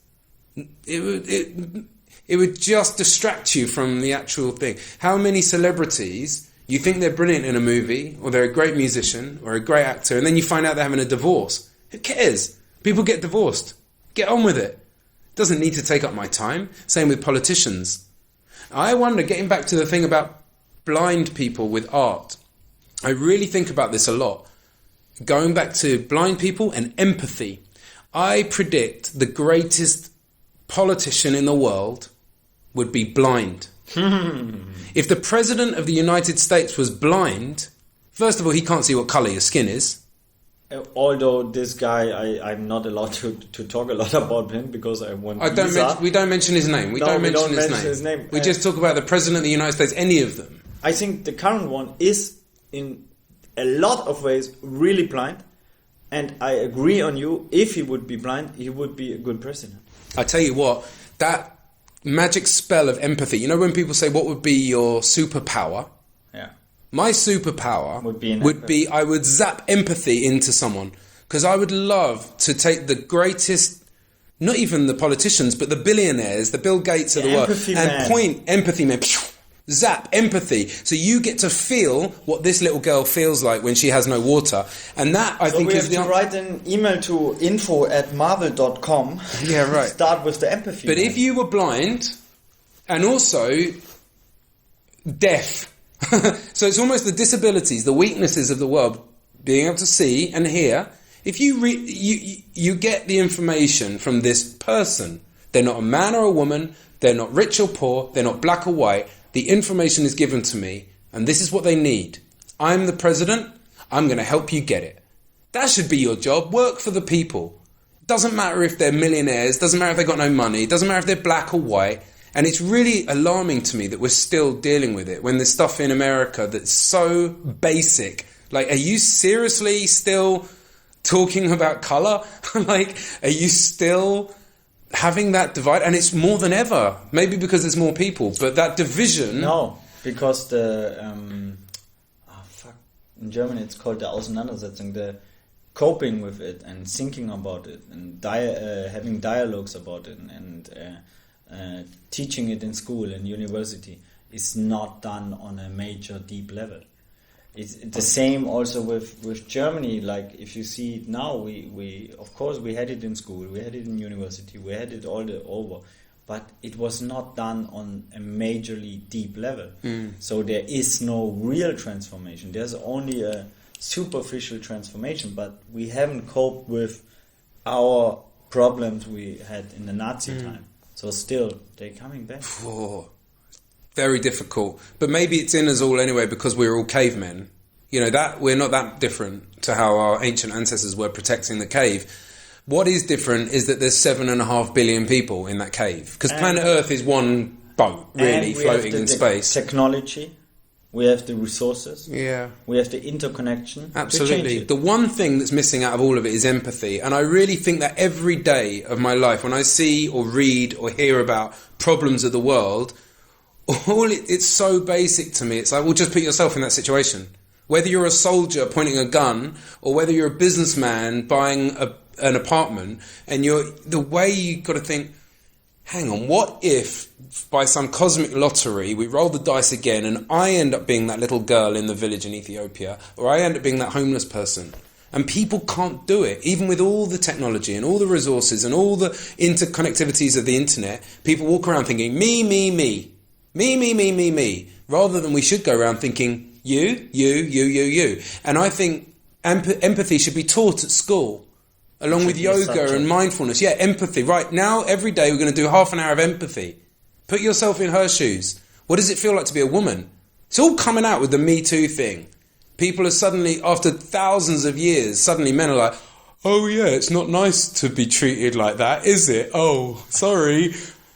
It would, it, it would just distract you from the actual thing. How many celebrities, you think they're brilliant in a movie, or they're a great musician, or a great actor, and then you find out they're having a divorce? Who cares? People get divorced. Get on with it. Doesn't need to take up my time. Same with politicians. I wonder, getting back to the thing about blind people with art, I really think about this a lot. Going back to blind people and empathy, I predict the greatest politician in the world would be blind. If the President of the United States was blind, first of all, he can't see what colour your skin is. Uh, although this guy, I, I'm not allowed to, to talk a lot about him because I want. I don't. visa. Men- we don't mention his name. We No, don't we mention, don't his, mention name. his name. We Uh, just talk about the president of the United States. Any of them. I think the current one is in a lot of ways really blind, and I agree on you. If he would be blind, he would be a good president. I tell you what, that magic spell of empathy. You know when people say, "What would be your superpower?" Yeah. My superpower Would be an would empathy. be I would zap empathy into someone, because I would love to take the greatest, not even the politicians, but the billionaires, the Bill Gates of The the world, empathy and man. point empathy man, zap empathy, so you get to feel what this little girl feels like when she has no water, and that I So think we is have the to an- write an email to info at marvel dot com. Yeah, right. Start with the empathy. But man. if you were blind and also deaf, so it's almost the disabilities, the weaknesses of the world, being able to see and hear. If you re- you you- you get the information from this person, they're not a man or a woman, they're not rich or poor, they're not black or white. The information is given to me, and this is what they need. I'm the president. I'm going to help you get it. That should be your job. Work for the people. Doesn't matter if they're millionaires, doesn't matter if they've got no money, doesn't matter if they're black or white. And it's really alarming to me that we're still dealing with it when there's stuff in America that's so basic. Like, are you seriously still talking about colour? Like, are you still having that divide? And it's more than ever. Maybe because there's more people, but that division... No, because the um, oh, fuck. In German it's called the Auseinandersetzung, the coping with it and thinking about it and dia- uh, having dialogues about it and, and uh, uh, teaching it in school and university is not done on a major deep level. It's the same also with, with Germany. Like, if you see it now, we, we of course we had it in school, we had it in university, we had it all the over, but it was not done on a majorly deep level. Mm. So there is no real transformation. There's only a superficial transformation, but we haven't coped with our problems we had in the Nazi Mm. time. So still, they're coming back. Oh, very difficult. But maybe it's in us all anyway because we're all cavemen. You know, that we're not that different to how our ancient ancestors were protecting the cave. What is different is that there's seven and a half billion people in that cave. Because And- planet Earth is one boat, really, And we have floating the in te- space. Technology, we have the resources, Yeah. we have the interconnection. to change Absolutely. it. The one thing that's missing out of all of it is empathy. And I really think that every day of my life, when I see or read or hear about problems of the world, all it, it's so basic to me. It's like, well, just put yourself in that situation. Whether you're a soldier pointing a gun or whether you're a businessman buying a, an apartment, and you're the way you got to think, hang on, what if by some cosmic lottery we roll the dice again and I end up being that little girl in the village in Ethiopia, or I end up being that homeless person? And people can't do it, even with all the technology and all the resources and all the interconnectivities of the internet. People walk around thinking, me, me, me, me, me, me, me, me, rather than we should go around thinking, you, you, you, you, you. And I think emp- empathy should be taught at school, along Should with be a yoga subject. and mindfulness. Yeah, empathy. Right now, every day we're going to do half an hour of empathy. Put yourself in her shoes. What does it feel like to be a woman? It's all coming out with the Me Too thing. People are suddenly, after thousands of years, suddenly men are like, oh yeah, it's not nice to be treated like that, is it? Oh, sorry.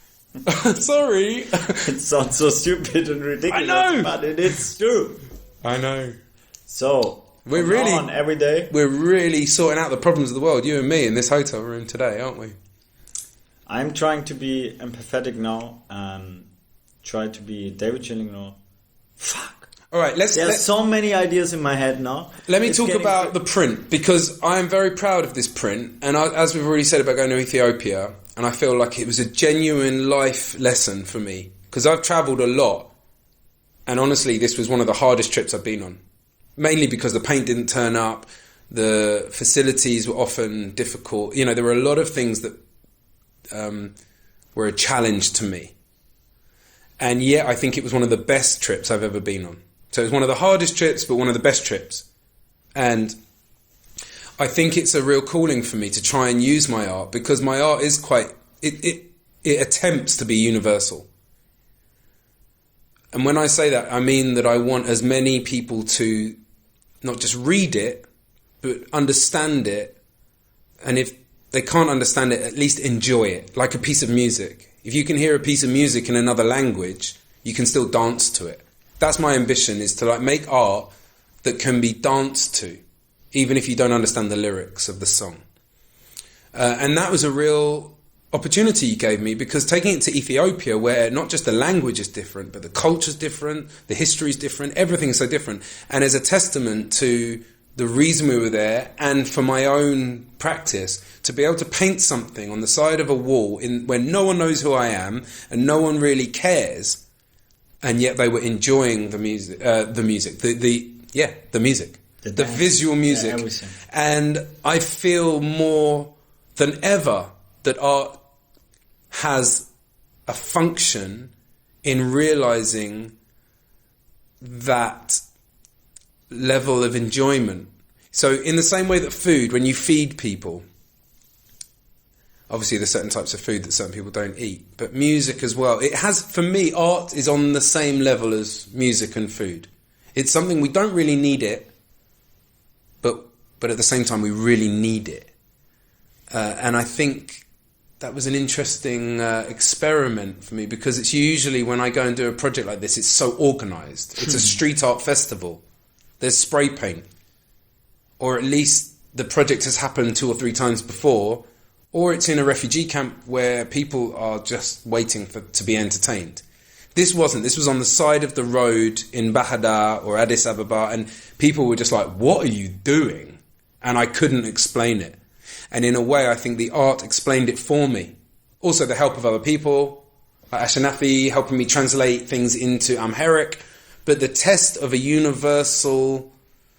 Sorry. It sounds so stupid and ridiculous, I know. but it is true. I know. So, We're from really- now on, every day. We're really sorting out the problems of the world, you and me, in this hotel room today, aren't we? I'm trying to be empathetic now and try to be David Schilling now. Fuck. All right, let's... There are let's so many ideas in my head now. Let me It's talk getting- about the print, because I am very proud of this print, and I, as we've already said about going to Ethiopia, and I feel like it was a genuine life lesson for me, because I've travelled a lot, and honestly, this was one of the hardest trips I've been on, mainly because the paint didn't turn up, the facilities were often difficult, you know, there were a lot of things that um, were a challenge to me, and yet I think it was one of the best trips I've ever been on. So it was one of the hardest trips, but one of the best trips. And I think it's a real calling for me to try and use my art, because my art is quite, it, it, it attempts to be universal. And when I say that, I mean that I want as many people to not just read it, but understand it. And if they can't understand it, at least enjoy it, like a piece of music. If you can hear a piece of music in another language, you can still dance to it. That's my ambition, is to like make art that can be danced to, even if you don't understand the lyrics of the song. Uh, and that was a real opportunity you gave me, because taking it to Ethiopia, where not just the language is different, but the culture's different, the history's different, everything's so different. And as a testament to the reason we were there, and for my own practice, to be able to paint something on the side of a wall in where no one knows who I am and no one really cares, and yet they were enjoying the music, uh, the music, the, the yeah, the music, the, the visual music, yeah, and I feel more than ever that art has a function in realizing that level of enjoyment. So in the same way that food, when you feed people, obviously there's certain types of food that certain people don't eat, but music as well, it has, for me, art is on the same level as music and food. It's something we don't really need it, but but at the same time we really need it. Uh, and I think that was an interesting uh, experiment for me, because it's usually when I go and do a project like this, it's so organised. It's a street art festival. There's spray paint. Or at least the project has happened two or three times before. Or it's in a refugee camp where people are just waiting for to be entertained. This wasn't. This was on the side of the road in Bahada or Addis Ababa, and people were just like, what are you doing? And I couldn't explain it. And in a way, I think the art explained it for me. Also, the help of other people, like Ashanafi helping me translate things into Amharic. But the test of a universal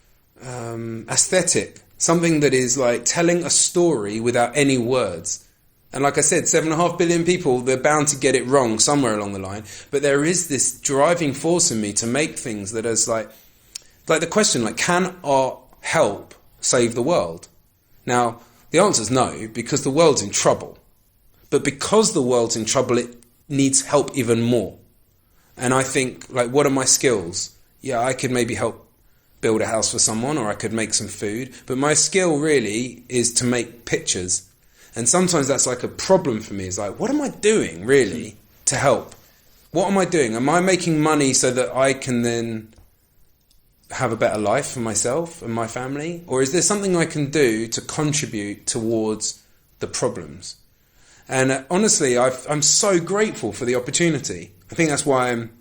um, aesthetic, something that is like telling a story without any words. And like I said, seven and a half billion people, they're bound to get it wrong somewhere along the line. But there is this driving force in me to make things that is like, like the question, like, can art help save the world? Now, the answer is no, because the world's in trouble. But because the world's in trouble, it needs help even more. And I think, like, what are my skills? Yeah, I could maybe help build a house for someone, or I could make some food. But my skill really is to make pictures. And sometimes that's like a problem for me. It's like, what am I doing really to help? What am I doing? Am I making money so that I can then have a better life for myself and my family? Or is there something I can do to contribute towards the problems? And uh, honestly, I've, I'm so grateful for the opportunity. I think that's why I'm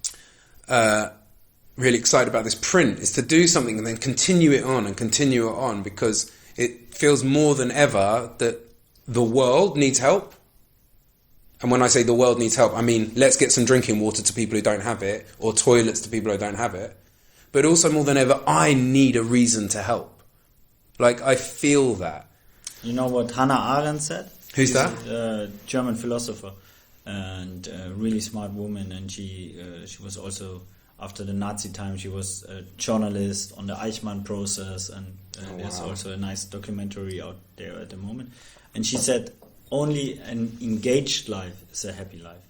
uh, really excited about this print, is to do something and then continue it on and continue it on, because it feels more than ever that the world needs help. And when I say the world needs help, I mean, let's get some drinking water to people who don't have it, or toilets to people who don't have it. But also more than ever, I need a reason to help. Like, I feel that. You know what Hannah Arendt said? Who's She's that? A German philosopher and a really smart woman. And she uh, she was also, after the Nazi time, she was a journalist on the Eichmann process. And uh, oh, there's wow. also a nice documentary out there at the moment. And she said, only an engaged life is a happy life.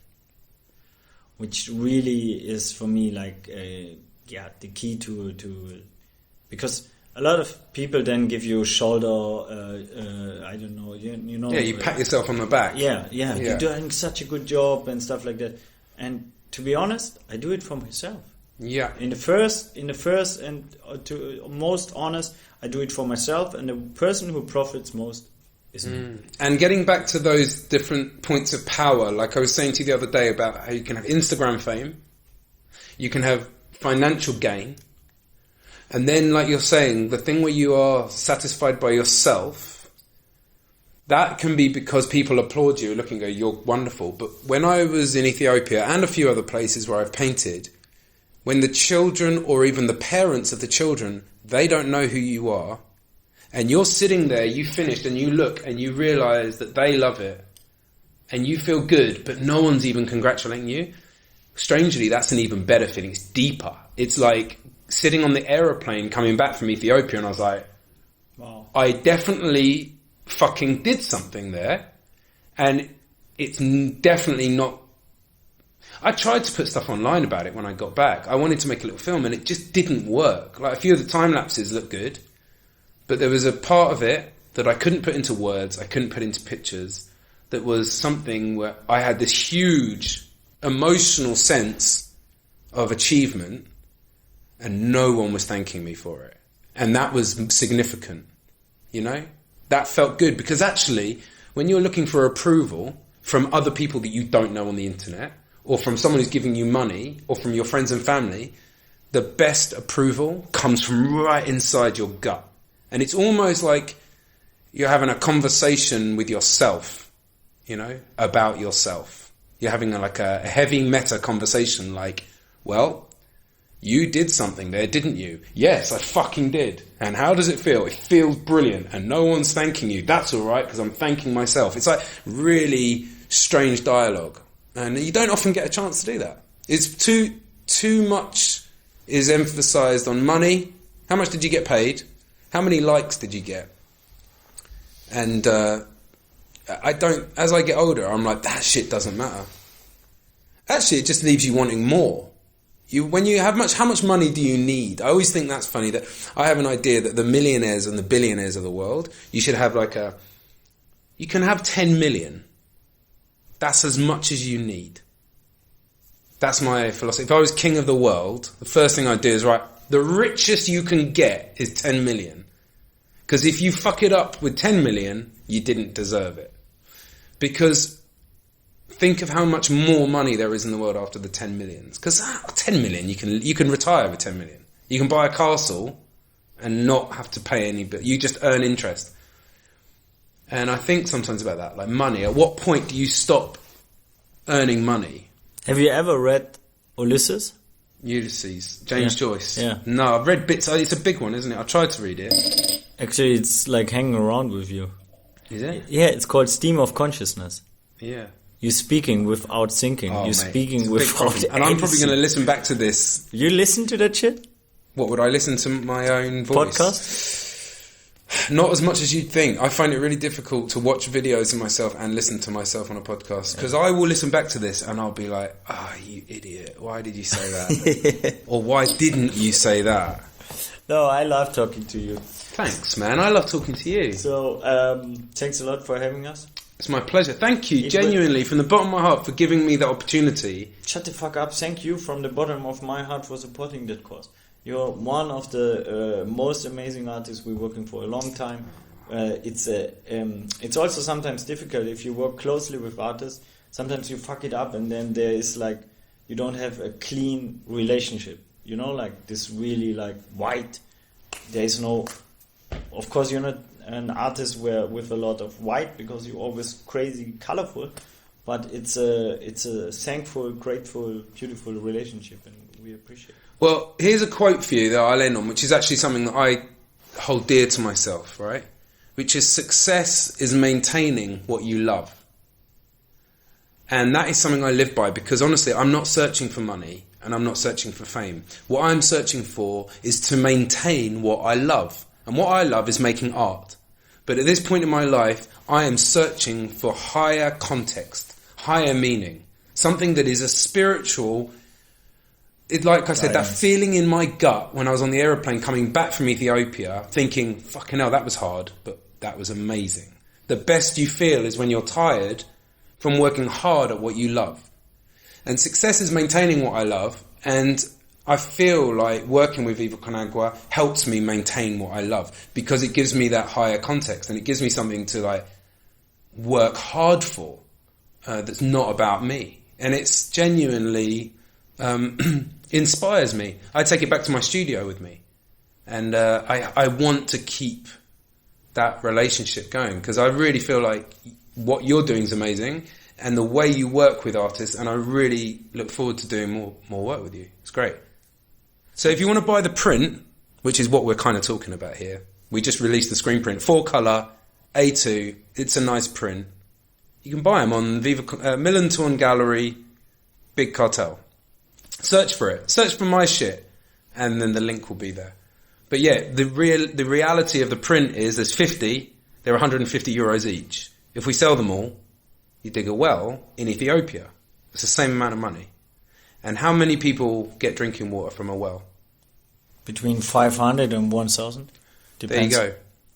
Which really is, for me, like... Uh, yeah, the key to, to, because a lot of people then give you shoulder, uh, uh, I don't know, you, you know. Yeah, you pat yourself on the back. Yeah, yeah, yeah, you're doing such a good job and stuff like that. And to be honest, I do it for myself. Yeah. In the first, in the first and uh, to most honest, I do it for myself, and the person who profits most is me. Mm. And getting back to those different points of power, like I was saying to you the other day about how you can have Instagram fame, you can have financial gain, and then, like you're saying, the thing where you are satisfied by yourself, that can be because people applaud you, look and go, you're wonderful. But when I was in Ethiopia and a few other places where I've painted, when the children or even the parents of the children, they don't know who you are, and you're sitting there, you finished, and you look and you realise that they love it, and you feel good, but no one's even congratulating you. Strangely, that's an even better feeling. It's deeper. It's like sitting on the aeroplane coming back from Ethiopia, and I was like, wow, I definitely fucking did something there. And it's definitely not... I tried to put stuff online about it when I got back. I wanted to make a little film, and it just didn't work. Like, a few of the time lapses look good, But there was a part of it that I couldn't put into words, I couldn't put into pictures, that was something where I had this huge emotional sense of achievement and no one was thanking me for it. And that was significant, you know? That felt good because actually, when you're looking for approval from other people that you don't know on the internet, or from someone who's giving you money, or from your friends and family, the best approval comes from right inside your gut. And it's almost like you're having a conversation with yourself, you know, about yourself. You're having a, like a, a heavy meta conversation like, well, you did something there, didn't you? Yes, I fucking did. And how does it feel? It feels brilliant. And no one's thanking you. That's all right, because I'm thanking myself. It's like really strange dialogue. And you don't often get a chance to do that. It's too, too much is emphasized on money. How much did you get paid? How many likes did you get? And uh, I don't, as I get older, I'm like, that shit doesn't matter. Actually, it just leaves you wanting more. You, when you have much, how much money do you need? I always think that's funny that I have an idea that the millionaires and the billionaires of the world, you should have like a, you can have ten million. That's as much as you need. That's my philosophy. If I was king of the world, the first thing I'd do is, right, the richest you can get is ten million. Because if you fuck it up with ten million, you didn't deserve it. Because think of how much more money there is in the world after the ten millions. Because ah, ten million, you can you can retire with ten million. You can buy a castle and not have to pay any bill. You just earn interest. And I think sometimes about that, like money. At what point do you stop earning money? Have you ever read Ulysses? Ulysses, James Yeah. Joyce. Yeah. No, I've read bits. It's a big one, isn't it? I tried to read it. Actually, it's like hanging around with you. Is it? Yeah, it's called Stream of Consciousness. Yeah. You're speaking without thinking. Oh, You're mate, speaking it's a big without problem. And I'm probably anything. going to listen back to this. You listen to that shit? What, would I listen to my own voice? Podcast? Not as much as you'd think. I find it really difficult to watch videos of myself and listen to myself on a podcast. Because I will listen back to this and I'll be like, ah, oh, you idiot. Why did you say that? Or why didn't you say that? No, I love talking to you. Thanks, man. I love talking to you. So, um, thanks a lot for having us. It's my pleasure. Thank you, It genuinely, from the bottom of my heart, for giving me the opportunity. Shut the fuck up. Thank you from the bottom of my heart for supporting that cause. You're one of the uh, most amazing artists we're working for a long time. Uh, it's a, um, it's also sometimes difficult if you work closely with artists. Sometimes you fuck it up and then there is like, you don't have a clean relationship. You know, like this really like white. There is no, of course you're not an artist where with a lot of white because you're always crazy colorful, but it's a, it's a thankful, grateful, beautiful relationship and we appreciate it. Well, here's a quote for you that I'll end on, which is actually something that I hold dear to myself, right? Which is, success is maintaining what you love. And that is something I live by because honestly, I'm not searching for money and I'm not searching for fame. What I'm searching for is to maintain what I love. And what I love is making art. But at this point in my life, I am searching for higher context, higher meaning, something that is a spiritual. It, like I said, that feeling in my gut when I was on the aeroplane coming back from Ethiopia, thinking, fucking hell, that was hard, but that was amazing. The best you feel is when you're tired from working hard at what you love. And success is maintaining what I love, and I feel like working with Viva Con Agua helps me maintain what I love because it gives me that higher context and it gives me something to like work hard for uh, that's not about me. And it's genuinely um, inspires me. I take it back to my studio with me, and uh, I, I want to keep that relationship going because I really feel like what you're doing is amazing and the way you work with artists, and I really look forward to doing more more work with you. It's great. So if you want to buy the print, which is what we're kind of talking about here, we just released the screen print, four colour, A two, it's a nice print. You can buy them on Viva uh, Millentorn Gallery, Big Cartel. Search for it. Search for my shit, and then the link will be there. But yeah, the real the reality of the print is there's fifty. They're one hundred fifty euros each. If we sell them all, you dig a well in Ethiopia. It's the same amount of money. And how many people get drinking water from a well? Between five hundred and one thousand. There you go.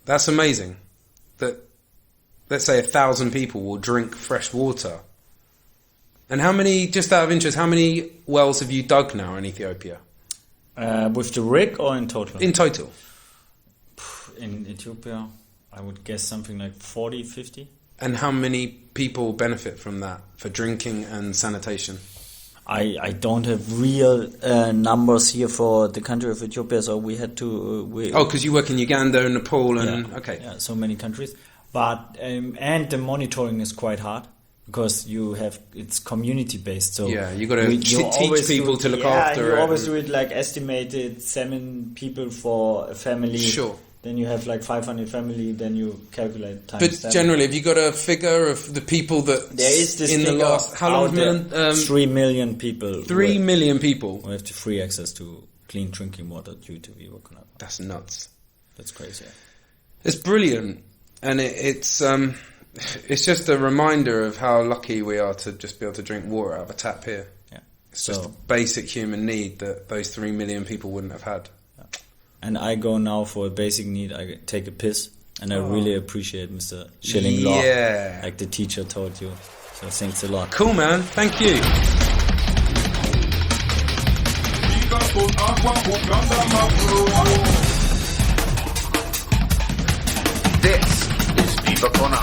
That's amazing. That, let's say, a thousand people will drink fresh water. And how many, just out of interest, how many wells have you dug now in Ethiopia? Uh, with the rig or in total? In total? In Ethiopia, I would guess something like forty, fifty. And how many people benefit from that for drinking and sanitation? I, I don't have real uh, numbers here for the country of Ethiopia, so we had to... Uh, we, Oh, because you work in Uganda and Nepal and... yeah, okay. Yeah, so many countries. But um, and the monitoring is quite hard because you have it's community based. So Yeah, you gotta you- t- you teach always people do- to look yeah, after you it always and- do it like estimated seven people for a family. Sure. Then you have like five hundred family. Then you calculate times But seven. generally, have you got a figure of the people that... There is this in the figure last... How long out have there, been... Um, three million people. three who- million people. who have the free access to clean drinking water due to Viva Con Agua. That's nuts. That's crazy. It's brilliant, and it, it's um, it's just a reminder of how lucky we are to just be able to drink water out of a tap here. Yeah. It's So- just a basic human need that those three million people wouldn't have had. And I go now for a basic need. I take a piss, and I Oh. really appreciate Mister Schilling Law, Yeah. like the teacher told you. So thanks a lot. Cool, man. Thank you. Viva con agua, Uganda Mafro. This is Viva con